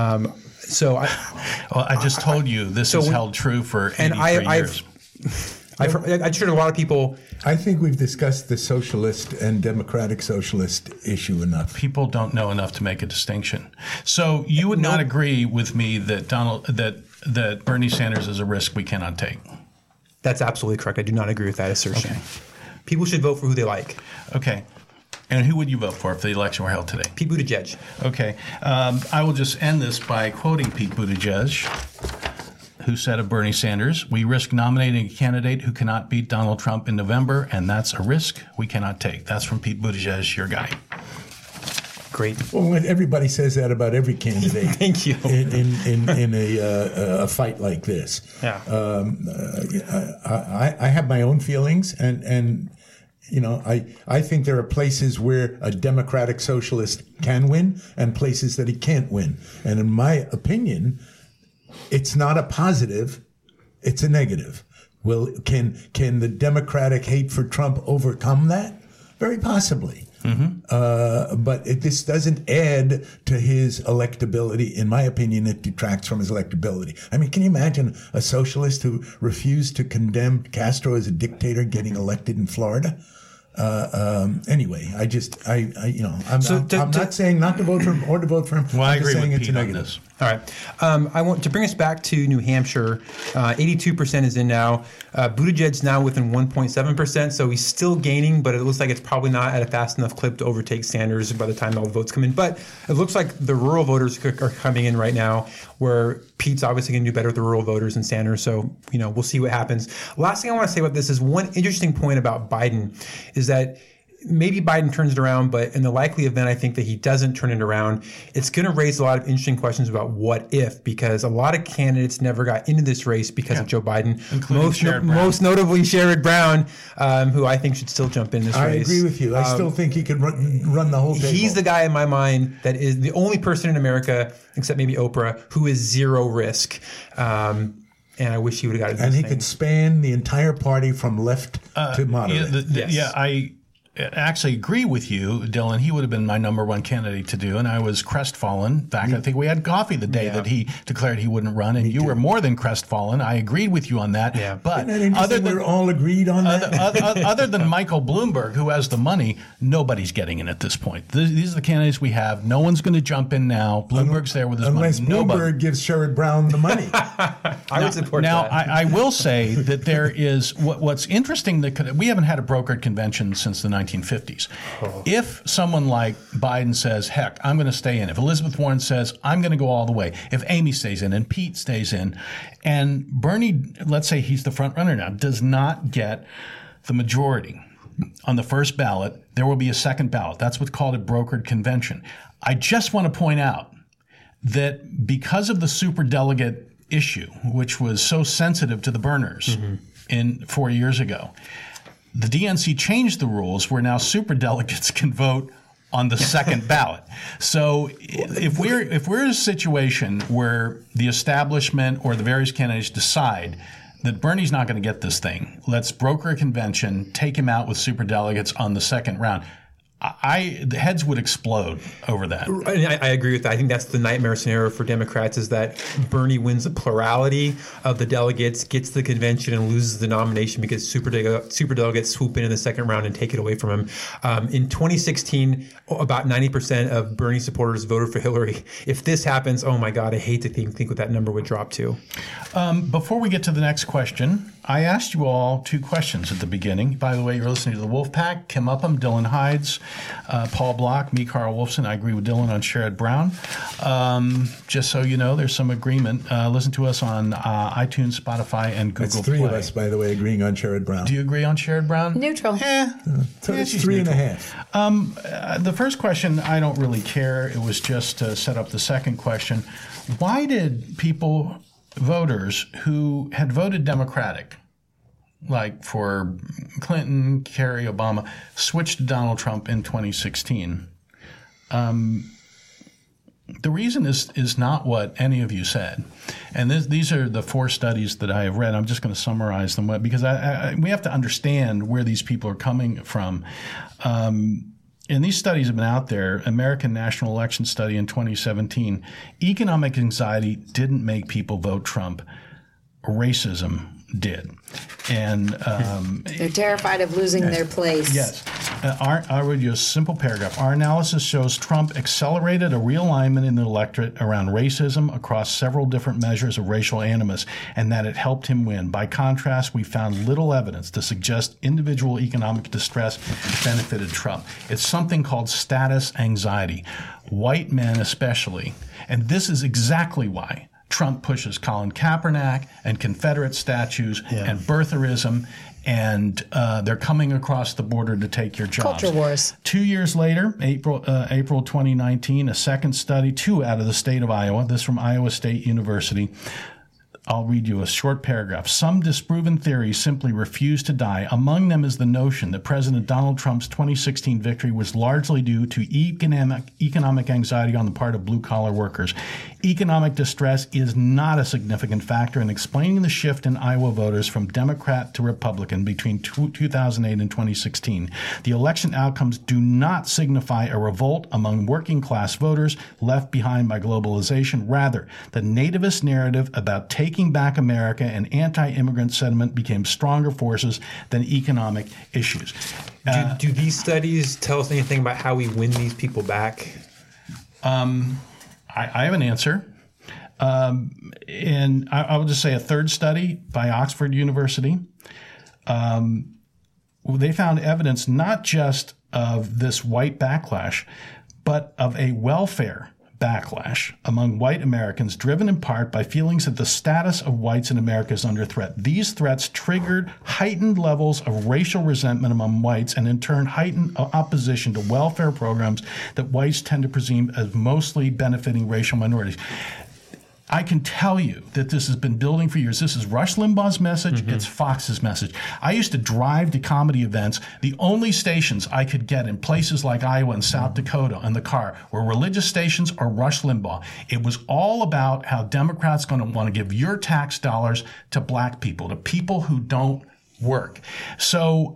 I just told you this has held true for 83 years. I've heard a lot of people. I think we've discussed the socialist and democratic socialist issue enough. People don't know enough to make a distinction. So you would not agree with me that that Bernie Sanders is a risk we cannot take? That's absolutely correct. I do not agree with that assertion. Okay. People should vote for who they like. Okay. And who would you vote for if the election were held today? Pete Buttigieg. Okay. I will just end this by quoting Pete Buttigieg, who said of Bernie Sanders, "We risk nominating a candidate who cannot beat Donald Trump in November, and that's a risk we cannot take." That's from Pete Buttigieg, your guy. Great. Well, everybody says that about every candidate. Thank you. In a fight like this. Yeah. I have my own feelings, and you know, I think there are places where a democratic socialist can win and places that he can't win. And in my opinion, it's not a positive, it's a negative. Well, can the democratic hate for Trump overcome that? Very possibly. Mm-hmm. But this doesn't add to his electability. In my opinion, it detracts from his electability. I mean, can you imagine a socialist who refused to condemn Castro as a dictator getting elected in Florida? Anyway, I'm not saying not to vote for him or to vote for him. Well, I agree with it's Pete a on negative. this. All right. I want to bring us back to New Hampshire. 82% is in now. Buttigieg's now within 1.7%, so he's still gaining, but it looks like it's probably not at a fast enough clip to overtake Sanders by the time all the votes come in. But it looks like the rural voters are coming in right now, where Pete's obviously going to do better with the rural voters than Sanders. So, we'll see what happens. Last thing I want to say about this is one interesting point about Biden is that maybe Biden turns it around, but in the likely event, I think that he doesn't turn it around, it's going to raise a lot of interesting questions about what if, because a lot of candidates never got into this race because of Joe Biden, most notably Sherrod Brown, who I think should still jump in this race. I agree with you. I still think he could run the whole table. He's the guy in my mind that is the only person in America, except maybe Oprah, who is zero risk. And I wish he would have got it. And he could span the entire party from left to moderate. I actually agree with you, Dylan. He would have been my number one candidate to do, and I was crestfallen. In fact, I think we had coffee the day that he declared he wouldn't run, and you were more than crestfallen. I agreed with you on that. Yeah. But other than we're all agreed on that. Other than Michael Bloomberg, who has the money, nobody's getting in at this point. These are the candidates we have. No one's going to jump in now. Bloomberg's there with his money. Unless Bloomberg gives Sherrod Brown the money. I would support that. Now, I will say that there is what's interesting that we haven't had a brokered convention since the 1950s. If someone like Biden says, heck, I'm going to stay in. If Elizabeth Warren says, I'm going to go all the way. If Amy stays in and Pete stays in, and Bernie, let's say he's the front runner now, does not get the majority on the first ballot, there will be a second ballot. That's what's called a brokered convention. I just want to point out that because of the superdelegate issue, which was so sensitive to the burners in 4 years ago, the DNC changed the rules where now superdelegates can vote on the second ballot. So if we're in a situation where the establishment or the various candidates decide that Bernie's not going to get this thing, let's broker a convention, take him out with superdelegates on the second round. The heads would explode over that. I agree with that. I think that's the nightmare scenario for Democrats, is that Bernie wins a plurality of the delegates, gets the convention, and loses the nomination because superdelegates swoop in the second round and take it away from him. In 2016, about 90% of Bernie supporters voted for Hillary. If this happens, oh my God, I hate to think what that number would drop to. Before we get to the next question, I asked you all two questions at the beginning. By the way, you're listening to The Wolf Pack. Kim Upham, Dylan Hides, Paul Block, me, Carl Wolfson. I agree with Dylan on Sherrod Brown. Just so you know, there's some agreement. Listen to us on iTunes, Spotify, and Google Play. That's three of us, by the way, agreeing on Sherrod Brown. Do you agree on Sherrod Brown? Neutral. So it's 3.5. The first question, I don't really care. It was just to set up the second question. Why did voters who had voted Democratic, like for Clinton, Kerry, Obama, switched to Donald Trump in 2016? The reason is not what any of you said. And these are the 4 studies that I have read. I'm just going to summarize them because we have to understand where these people are coming from. And these studies have been out there. American National Election Study in 2017. Economic anxiety didn't make people vote Trump. Racism did. And they're terrified of losing their place. Yes. I'll read you a simple paragraph. Our analysis shows Trump accelerated a realignment in the electorate around racism across several different measures of racial animus, and that it helped him win. By contrast, we found little evidence to suggest individual economic distress benefited Trump. It's something called status anxiety. White men especially. And this is exactly why Trump pushes Colin Kaepernick and Confederate statues and birtherism, and they're coming across the border to take your jobs. Culture wars. 2 years later, April 2019, a second study, 2 out of the state of Iowa, this from Iowa State University. I'll read you a short paragraph. Some disproven theories simply refuse to die. Among them is the notion that President Donald Trump's 2016 victory was largely due to economic anxiety on the part of blue-collar workers. Economic distress is not a significant factor in explaining the shift in Iowa voters from Democrat to Republican between 2008 and 2016. The election outcomes do not signify a revolt among working-class voters left behind by globalization. Rather, the nativist narrative about taking back America and anti-immigrant sentiment became stronger forces than economic issues. Do these studies tell us anything about how we win these people back? I have an answer. And I will just say a third study by Oxford University. They found evidence not just of this white backlash, but of a welfare backlash among white Americans, driven in part by feelings that the status of whites in America is under threat. These threats triggered heightened levels of racial resentment among whites and in turn heightened opposition to welfare programs that whites tend to perceive as mostly benefiting racial minorities. I can tell you that this has been building for years. This is Rush Limbaugh's message. It's Fox's message. I used to drive to comedy events. The only stations I could get in places like Iowa and South Dakota in the car were religious stations or Rush Limbaugh. It was all about how Democrats going to want to give your tax dollars to black people, to people who don't work. So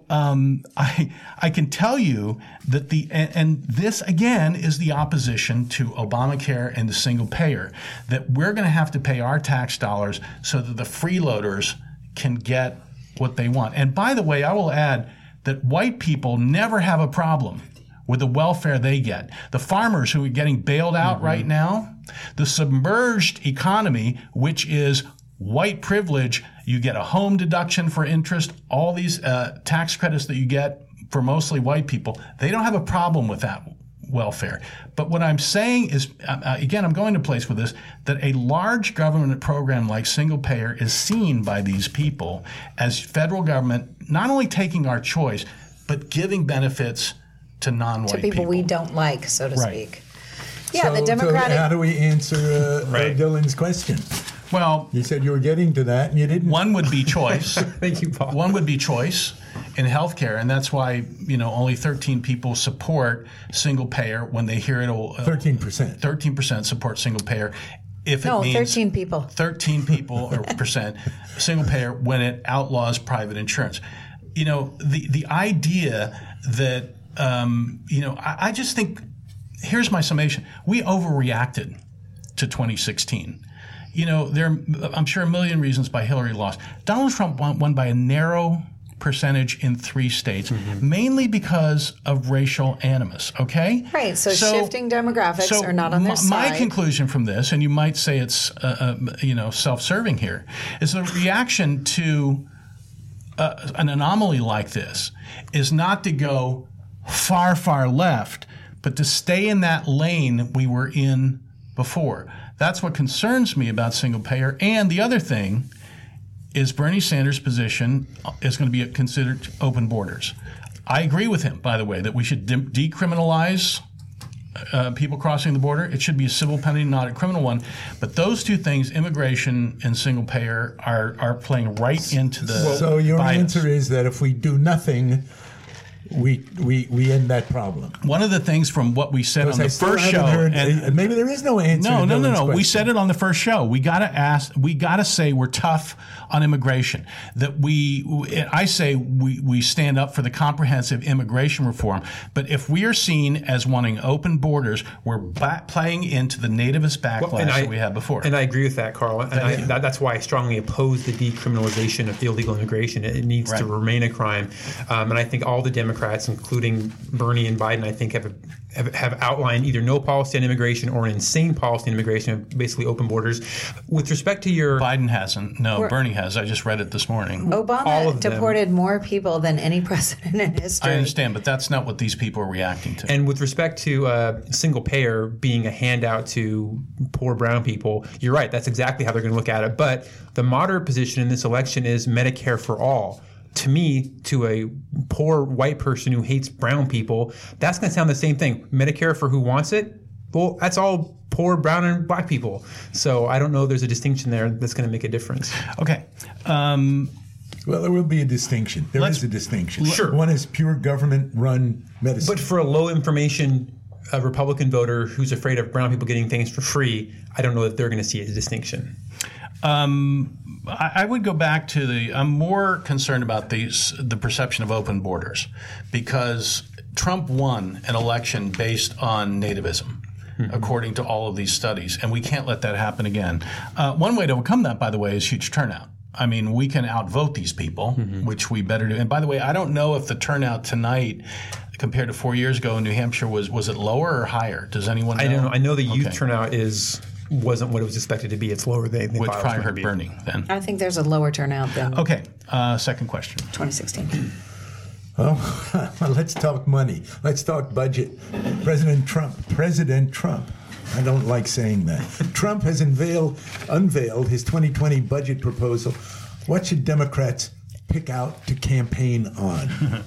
I can tell you that and this again is the opposition to Obamacare and the single payer, that we're going to have to pay our tax dollars so that the freeloaders can get what they want. And by the way, I will add that white people never have a problem with the welfare they get. The farmers who are getting bailed out right now, the submerged economy, which is white privilege, you get a home deduction for interest, all these tax credits that you get for mostly white people, they don't have a problem with that welfare. But what I'm saying is, again, I'm going to place with this, that a large government program like single payer is seen by these people as federal government not only taking our choice, but giving benefits to non-white people. To people we don't like, so to speak. Yeah, So, the Democratic... So how do we answer Dylan's question? Well, You said you were getting to that, and you didn't. one would be choice. Thank you, Paul. One would be choice in healthcare, and that's why only 13 people support single payer when they hear it. 13%. 13% support single payer. If it No, means 13 people. 13 people or percent single payer when it outlaws private insurance. The idea that I just think, here's my summation: we overreacted to 2016. There are, I'm sure, a million reasons why Hillary lost. Donald Trump won by a narrow percentage in 3 states, mainly because of racial animus, okay? Right, so shifting demographics are not on their side. My conclusion from this, and you might say it's self-serving here, is the reaction to an anomaly like this is not to go far, far left, but to stay in that lane we were in before. That's what concerns me about single payer. And the other thing is Bernie Sanders' position is going to be considered open borders. I agree with him, by the way, that we should decriminalize people crossing the border. It should be a civil penalty, not a criminal one. But those two things, immigration and single payer, are playing right into the So your bias. answer is that if we do nothing, we end that problem. One of the things from what we said on the first show, and maybe there is no answer. No. Question. We said it on the first show. We got to say we're tough on immigration. That I say we stand up for the comprehensive immigration reform. But if we are seen as wanting open borders, we're playing into the nativist backlash that we had before. And I agree with that, Carl. And that's why I strongly oppose the decriminalization of illegal immigration. It needs to remain a crime. And I think all the Democrats, including Bernie and Biden, I think have outlined either no policy on immigration or an insane policy on immigration, basically open borders. With respect to your... Biden hasn't. No, Bernie has. I just read it this morning. Obama deported more people than any president in history. I understand, but that's not what these people are reacting to. And with respect to single payer being a handout to poor brown people, you're right. That's exactly how they're going to look at it. But the moderate position in this election is Medicare for all. To me, to a poor white person who hates brown people, that's going to sound the same thing. Medicare for who wants it? Well, that's all poor brown and black people. So I don't know there's a distinction there that's going to make a difference. Okay. Well, there will be a distinction. There is a distinction. Sure. One is pure government-run medicine. But for a low-information Republican voter who's afraid of brown people getting things for free, I don't know that they're going to see a distinction. I would go back to I'm more concerned about the perception of open borders, because Trump won an election based on nativism, according to all of these studies, and we can't let that happen again. One way to overcome that, by the way, is huge turnout. I mean, we can outvote these people, which we better do. And by the way, I don't know if the turnout tonight compared to 4 years ago in New Hampshire was it lower or higher? Does anyone know? I don't know. I know the youth turnout wasn't what it was expected to be. It's lower than which probably hurt Bernie then. I think there's a lower turnout than Okay. Second question. 2016. Oh, well, let's talk money. Let's talk budget. President Trump. I don't like saying that. Trump has unveiled his 2020 budget proposal. What should Democrats pick out to campaign on?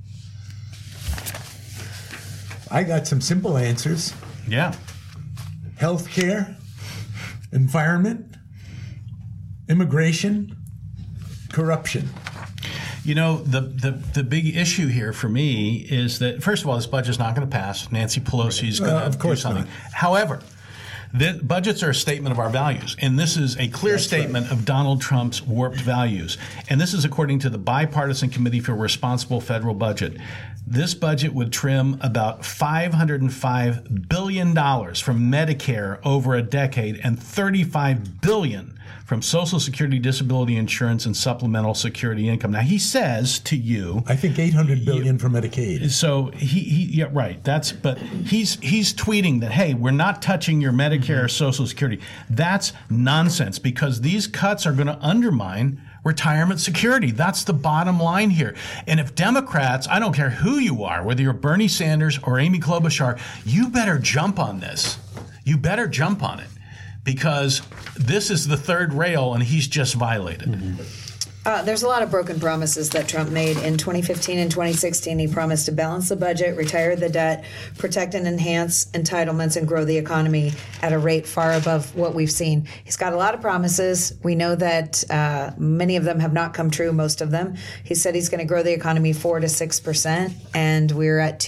I got some simple answers. Yeah. Healthcare, environment, immigration, corruption. You know, the big issue here for me is that, first of all, this budget's not going to pass. Nancy Pelosi is going to do something. However, the budgets are a statement of our values, and this is a clear statement of Donald Trump's warped values. And this is according to the Bipartisan Committee for Responsible Federal Budget. This budget would trim about $505 billion from Medicare over a decade and $35 billion from Social Security, disability insurance, and supplemental security income. Now, he says to you, I think $800 billion for Medicaid. So yeah, right. But he's tweeting that, hey, we're not touching your Medicare or Social Security. That's nonsense, because these cuts are going to undermine retirement security. That's the bottom line here. And if Democrats, I don't care who you are, whether you're Bernie Sanders or Amy Klobuchar, you better jump on this. You better jump on it, because this is the third rail and he's just violated. There's a lot of broken promises that Trump made in 2015 and 2016. He promised to balance the budget, retire the debt, protect and enhance entitlements, and grow the economy at a rate far above what we've seen. He's got a lot of promises. We know that many of them have not come true, most of them. He said he's going to grow the economy 4 to 6%, and we're at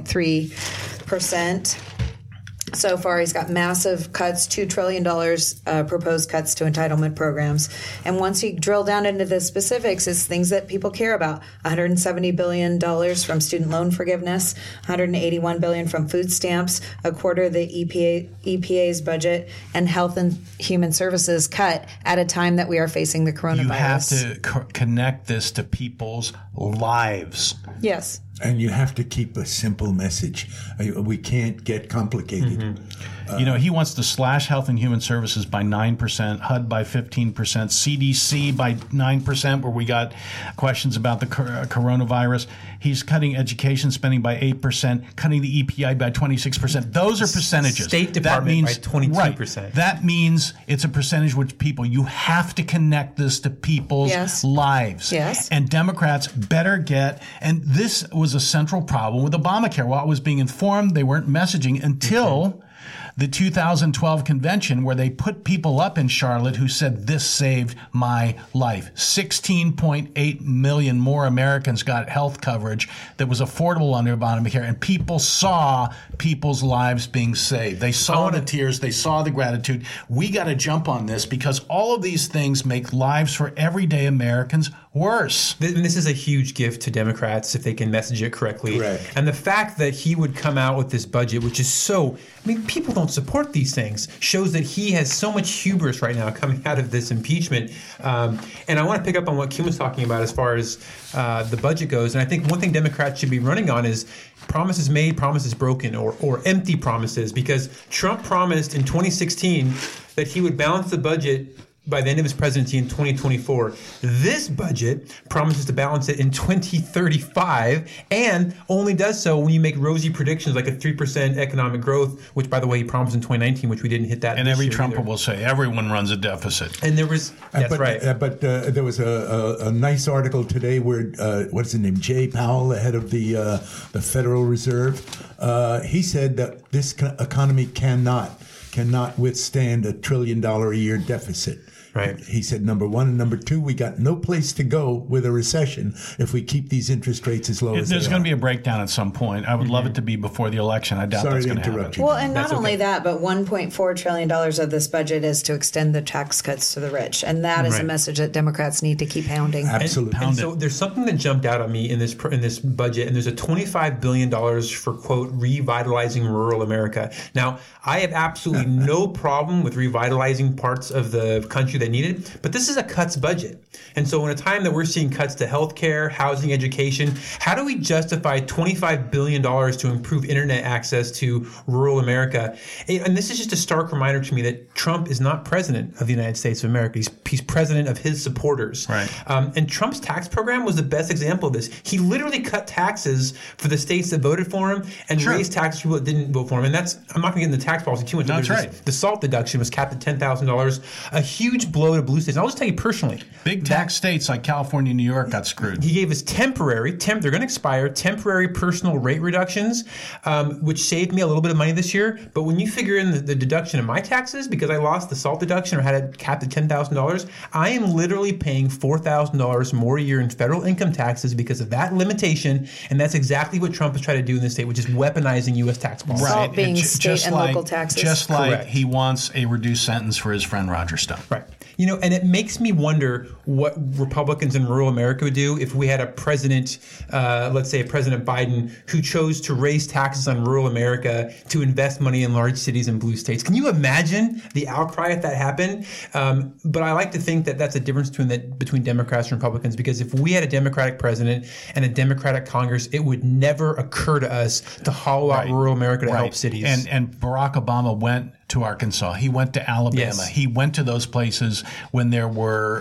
2.3%. So far, he's got massive cuts, $2 trillion proposed cuts to entitlement programs. And once you drill down into the specifics, it's things that people care about. $170 billion from student loan forgiveness, $181 billion from food stamps, a quarter of the EPA's budget, and health and human services cut at a time that we are facing the coronavirus. You have to connect this to people's lives. Yes. And you have to keep a simple message. We can't get complicated. You know, he wants to slash health and human services by 9%, HUD by 15%, CDC by 9%, where we got questions about the coronavirus. He's cutting education spending by 8%, cutting the EPI by 26%. Those are percentages. State Department by 22%. Right, that means it's a percentage which people, you have to connect this to people's lives. Yes. And Democrats better get, and this was a central problem with Obamacare. While it was being informed, they weren't messaging until the 2012 convention, where they put people up in Charlotte who said, this saved my life. 16.8 million more Americans got health coverage that was affordable under Obamacare, and people saw people's lives being saved. They saw the tears. They saw the gratitude. We got to jump on this, because all of these things make lives for everyday Americans worse. And this is a huge gift to Democrats if they can message it correctly. Correct. And the fact that he would come out with this budget, which is so, I mean, people don't support these things, shows that he has so much hubris right now coming out of this impeachment. And I want to pick up on what Kim was talking about as far as the budget goes. And I think one thing Democrats should be running on is promises made, promises broken, or empty promises, because Trump promised in 2016 that he would balance the budget by the end of his presidency in 2024. This budget promises to balance it in 2035, and only does so when you make rosy predictions like a 3% economic growth, which, by the way, he promised in 2019, which we didn't hit that. And every Trumper either. will say everyone runs a deficit. And there was But there was a nice article today where what's his name, Jay Powell, the head of the Federal Reserve, he said that this economy cannot withstand $1 trillion a year deficit. Right. He said, number one, and number two, we got no place to go with a recession if we keep these interest rates as low as they are. There's going to be a breakdown at some point. I would love it to be before the election. I doubt that's going to happen. Well, and not only that, but $1.4 trillion of this budget is to extend the tax cuts to the rich. And that is a message that Democrats need to keep pounding. Absolutely. And so there's something that jumped out at me in this budget, and there's a $25 billion for, quote, revitalizing rural America. Now, I have absolutely no problem with revitalizing parts of the country that they needed. But this is a cuts budget. And so in a time that we're seeing cuts to healthcare, housing, education, how do we justify $25 billion to improve internet access to rural America? And this is just a stark reminder to me that Trump is not president of the United States of America. He's president of his supporters. Right. And Trump's tax program was the best example of this. He literally cut taxes for the states that voted for him and raised taxes for people that didn't vote for him. And I'm not going to get into the tax policy too much. That's right. The SALT deduction was capped at $10,000, a huge blow to blue states. And I'll just tell you personally. Big tax states like California and New York got screwed. He gave us they're going to expire, temporary personal rate reductions, which saved me a little bit of money this year. But when you figure in the deduction of my taxes, because I lost the SALT deduction or had it capped at $10,000, I am literally paying $4,000 more a year in federal income taxes because of that limitation. And that's exactly what Trump is trying to do in this state, which is weaponizing U.S. tax policy. SALT being state and local taxes. Just like Correct. he wants a reduced sentence for his friend Roger Stone. Right. You know, and it makes me wonder what Republicans in rural America would do if we had a president, let's say President Biden, who chose to raise taxes on rural America to invest money in large cities and blue states. Can you imagine the outcry if that happened? But I like to think that that's a difference between Democrats and Republicans, because if we had a Democratic president and a Democratic Congress, it would never occur to us to hollow out rural America to help cities. And Barack Obama went to Arkansas. He went to Alabama. Yes. He went to those places when there were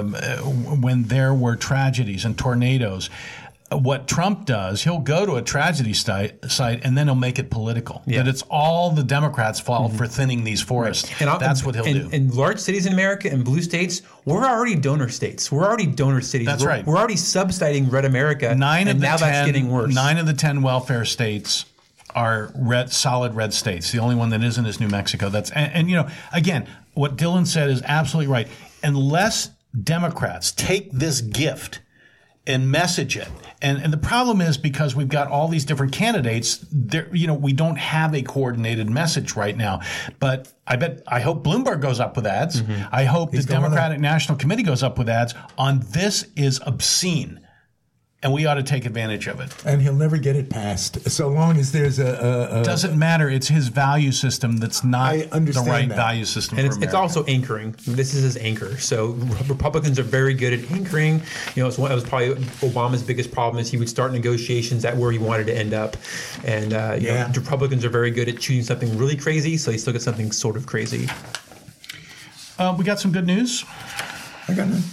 tragedies and tornadoes. What Trump does, he'll go to a tragedy site and then he'll make it political. Yeah. That it's all the Democrats' fault for thinning these forests. Right. And that's what he'll do. In large cities in America and blue states, we're already donor states. We're already donor cities. That's right. We're already subsidizing red America. That's getting worse. 9 of the 10 welfare states are solid red states. The only one that isn't is New Mexico. And you know, again, what Dylan said is absolutely right. Unless Democrats take this gift and message it, and the problem is because we've got all these different candidates, we don't have a coordinated message right now. But I hope Bloomberg goes up with ads. Mm-hmm. I hope the Democratic National Committee goes up with ads on this is obscene. And we ought to take advantage of it. And he'll never get it passed so long as there's a doesn't matter. It's his value system that's not the right value system. And it's also anchoring. This is his anchor. So Republicans are very good at anchoring. You know, that was probably Obama's biggest problem is he would start negotiations at where he wanted to end up. And Republicans are very good at choosing something really crazy, so he still gets something sort of crazy. We got some good news. I got none.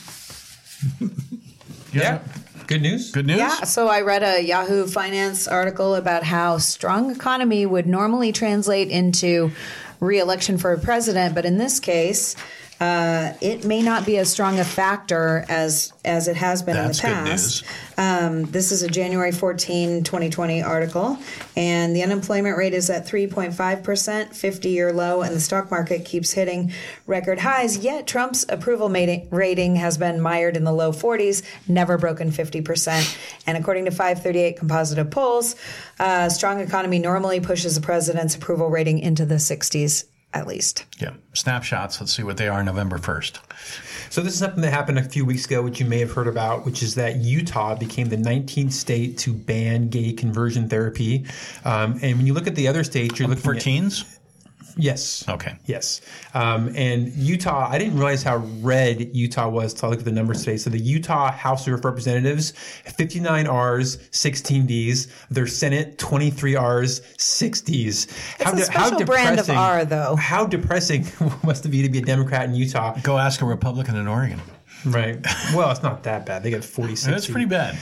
Yeah. Good news? Good news? Yeah, so I read a Yahoo Finance article about how strong economy would normally translate into re-election for a president, but in this case, it may not be as strong a factor as it has been in the past. Good news. This is a January 14, 2020 article, and the unemployment rate is at 3.5%, 50-year low, and the stock market keeps hitting record highs. Yet Trump's approval rating has been mired in the low 40s, never broken 50%. And according to 538 Composite polls, strong economy normally pushes the president's approval rating into the 60s. At least. Yeah. Snapshots. Let's see what they are November 1st. So this is something that happened a few weeks ago, which you may have heard about, which is that Utah became the 19th state to ban gay conversion therapy. And when you look at the other states, you're looking for teens? Yes. Okay. Yes. And Utah, I didn't realize how red Utah was until I looked at the numbers today. So the Utah House of Representatives, 59 R's, 16 D's. Their Senate, 23 R's, 6 D's. It's a special brand of R, though. How depressing must it be to be a Democrat in Utah? Go ask a Republican in Oregon. Right. Well, it's not that bad. They got 46. That's pretty bad.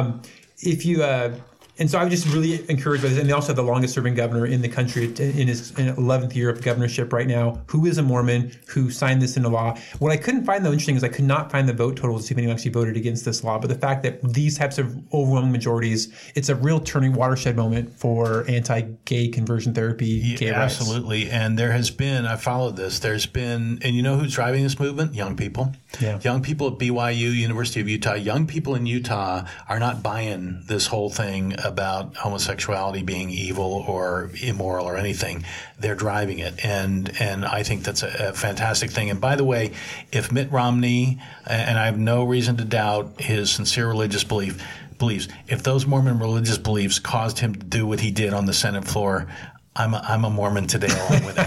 And so I was just really encouraged by this. And they also have the longest serving governor in the country in his 11th year of governorship right now, who is a Mormon, who signed this into law. What I couldn't find, though, interesting is I could not find the vote totals to see if anyone actually voted against this law. But the fact that these types of overwhelming majorities, it's a real turning watershed moment for anti-gay conversion therapy, gay rights. Absolutely. And there has been, I followed this, there's been, and you know who's driving this movement? Young people. Yeah. Young people at BYU, University of Utah. Young people in Utah are not buying this whole thing about homosexuality being evil or immoral or anything. They're driving it. And I think that's a fantastic thing. And by the way, if Mitt Romney, and I have no reason to doubt his sincere religious beliefs, if those Mormon religious beliefs caused him to do what he did on the Senate floor, I'm a Mormon today along with it.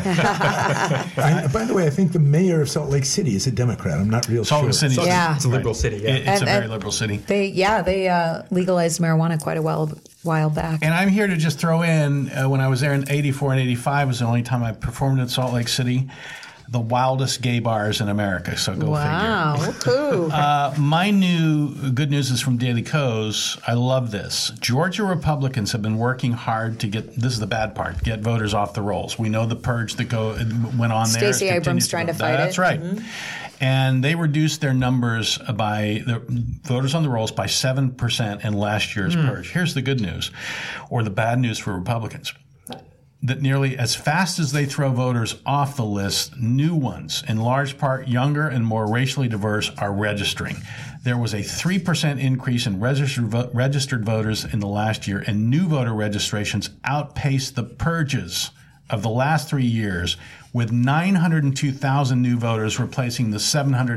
By the way, I think the mayor of Salt Lake City is a Democrat. I'm not real Salt sure. Lake City, Yeah. It's a liberal city. Yeah. It's a very liberal city. They legalized marijuana quite a while back. And I'm here to just throw in, when I was there in 84 and 85 was the only time I performed in Salt Lake City, the wildest gay bars in America. So go Wow, cool. My new good news is from Daily Kos. I love this. Georgia Republicans have been working hard to get, this is the bad part, get voters off the rolls. We know the purge that went on there. Stacey Abrams trying to fight it. That's right. Mm-hmm. And they reduced their numbers by the voters on the rolls by 7% in last year's purge. Here's the good news, or the bad news for Republicans. That nearly as fast as they throw voters off the list, new ones, in large part younger and more racially diverse, are registering. There was a 3% increase in registered voters in the last year, and new voter registrations outpaced the purges of the last 3 years, with 902,000 new voters replacing the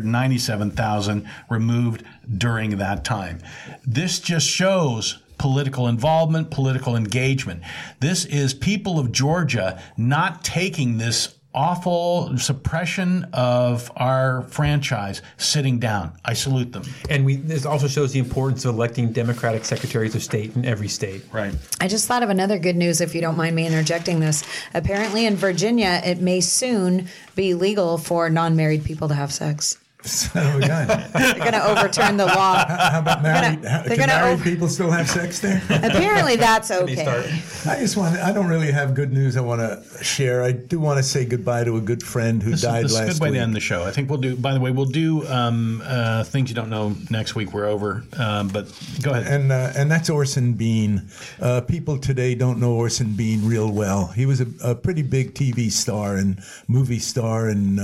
797,000 removed during that time. This just shows political involvement, political engagement. This is people of Georgia not taking this awful suppression of our franchise sitting down. I salute them. And this also shows the importance of electing Democratic secretaries of state in every state. Right. I just thought of another good news, if you don't mind me interjecting this. Apparently in Virginia, it may soon be legal for non-married people to have sex. Son of a gun. They're going to overturn the law. How about married? Can married people still have sex there? Apparently that's okay. I don't really have good news I want to share. I do want to say goodbye to a good friend who died last week. This is a good way to end the show. I think we'll do, by the way, Things You Don't Know next week. We're over, but go ahead. And that's Orson Bean. People today don't know Orson Bean real well. He was a pretty big TV star and movie star, and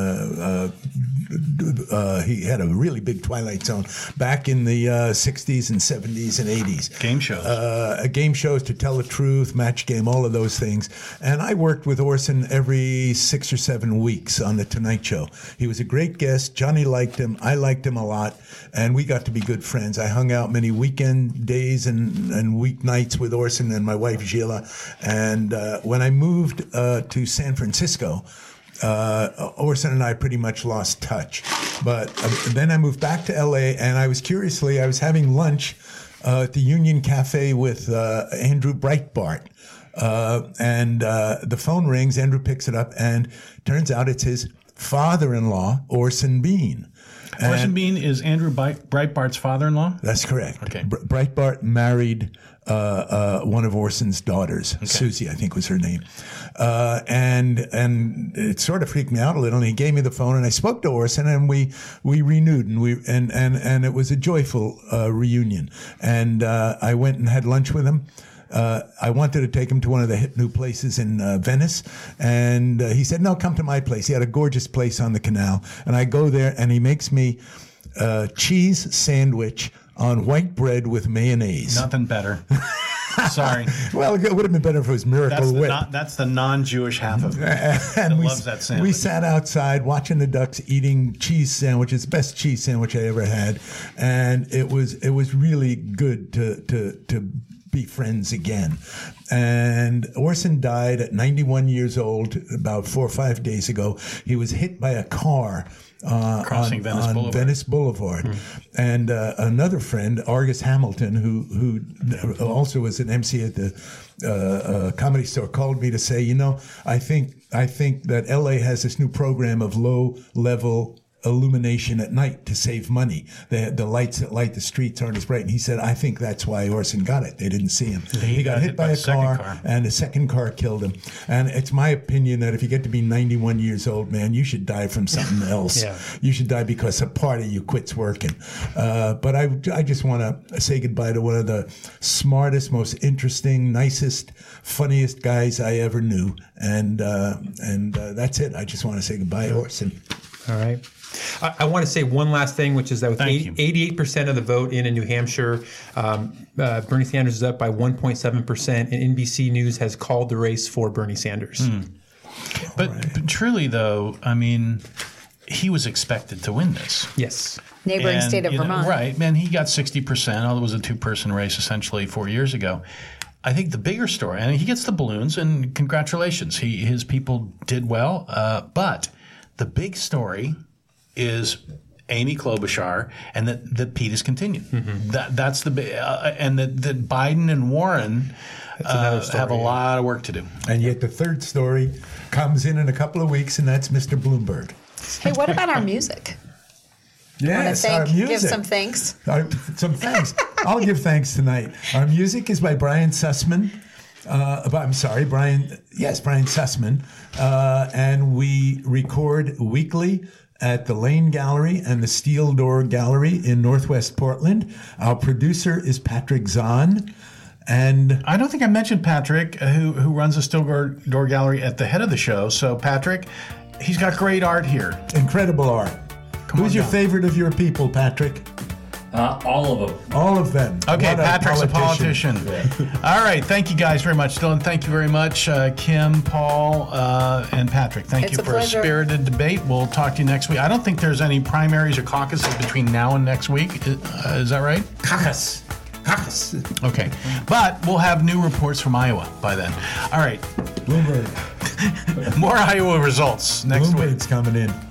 he had a really big Twilight Zone back in the 60s and 70s and 80s. Game shows. Game shows, To Tell the Truth, Match Game, all of those things. And I worked with Orson every 6 or 7 weeks on The Tonight Show. He was a great guest. Johnny liked him. I liked him a lot. And we got to be good friends. I hung out many weekend days and weeknights with Orson and my wife, Sheila. And when I moved to San Francisco, Orson and I pretty much lost touch. But then I moved back to L.A., and I was having lunch at the Union Cafe with Andrew Breitbart. And the phone rings, Andrew picks it up, and turns out it's his father-in-law, Orson Bean. Orson Bean is Andrew Breitbart's father-in-law? That's correct. Okay. Breitbart married one of Orson's daughters, okay. Susie, I think was her name. And it sort of freaked me out a little. And he gave me the phone, and I spoke to Orson, and we renewed, and it was a joyful reunion. And I went and had lunch with him. I wanted to take him to one of the hip new places in Venice, and he said, "No, come to my place." He had a gorgeous place on the canal, and I go there, and he makes me a cheese sandwich on white bread with mayonnaise. Nothing better. Sorry. Well, it would have been better if it was Miracle Whip. That's the non-Jewish half of me that loves that sandwich. We sat outside watching the ducks eating cheese sandwiches, best cheese sandwich I ever had, and it was really good to be friends again. And Orson died at 91 years old about 4 or 5 days ago. He was hit by a car crossing Venice Boulevard. And another friend, Argus Hamilton, who also was an MC at the Comedy Store, called me to say, I think that LA has this new program of low-level illumination at night to save money. The lights that light the streets aren't as bright. And he said, I think that's why Orson got it. They didn't see him. He got hit by a car, and a second car killed him. And it's my opinion that if you get to be 91 years old, man, you should die from something else. Yeah. You should die because a part of you quits working. But I just want to say goodbye to one of the smartest, most interesting, nicest, funniest guys I ever knew. And that's it. I just want to say goodbye, Orson. All right. I want to say one last thing, which is that with 88% of the vote in New Hampshire, Bernie Sanders is up by 1.7%, and NBC News has called the race for Bernie Sanders. But truly, though, I mean, he was expected to win this. Yes. Neighboring state of Vermont. Right. Man, he got 60%, although it was a two-person race essentially 4 years ago. I think the bigger story, and he gets the balloons, and congratulations, his people did well. But the big story is Amy Klobuchar, and that Pete has continued. Mm-hmm. That's the big, and that Biden and Warren have a lot of work to do. And yet the third story comes in a couple of weeks, and that's Mr. Bloomberg. Hey, what about our music? Yes, our music. Give some thanks. Some thanks. I'll give thanks tonight. Our music is by Brian Sussman. Brian Sussman. And we record weekly at the Lane Gallery and the Steel Door Gallery in Northwest Portland. Our producer is Patrick Zahn. And I don't think I mentioned Patrick, who runs the Steel Door Gallery at the head of the show. So Patrick, he's got great art here. Incredible art. Who's your favorite of your people, Patrick? All of them. All of them. Okay, Patrick's a politician. Yeah. All right, thank you guys very much. Dylan, thank you very much. Kim, Paul, and Patrick, thank you for a spirited debate. We'll talk to you next week. I don't think there's any primaries or caucuses between now and next week. Is that right? Caucus. Okay, but we'll have new reports from Iowa by then. All right. Bloomberg. More Iowa results next week. Bloomberg's coming in.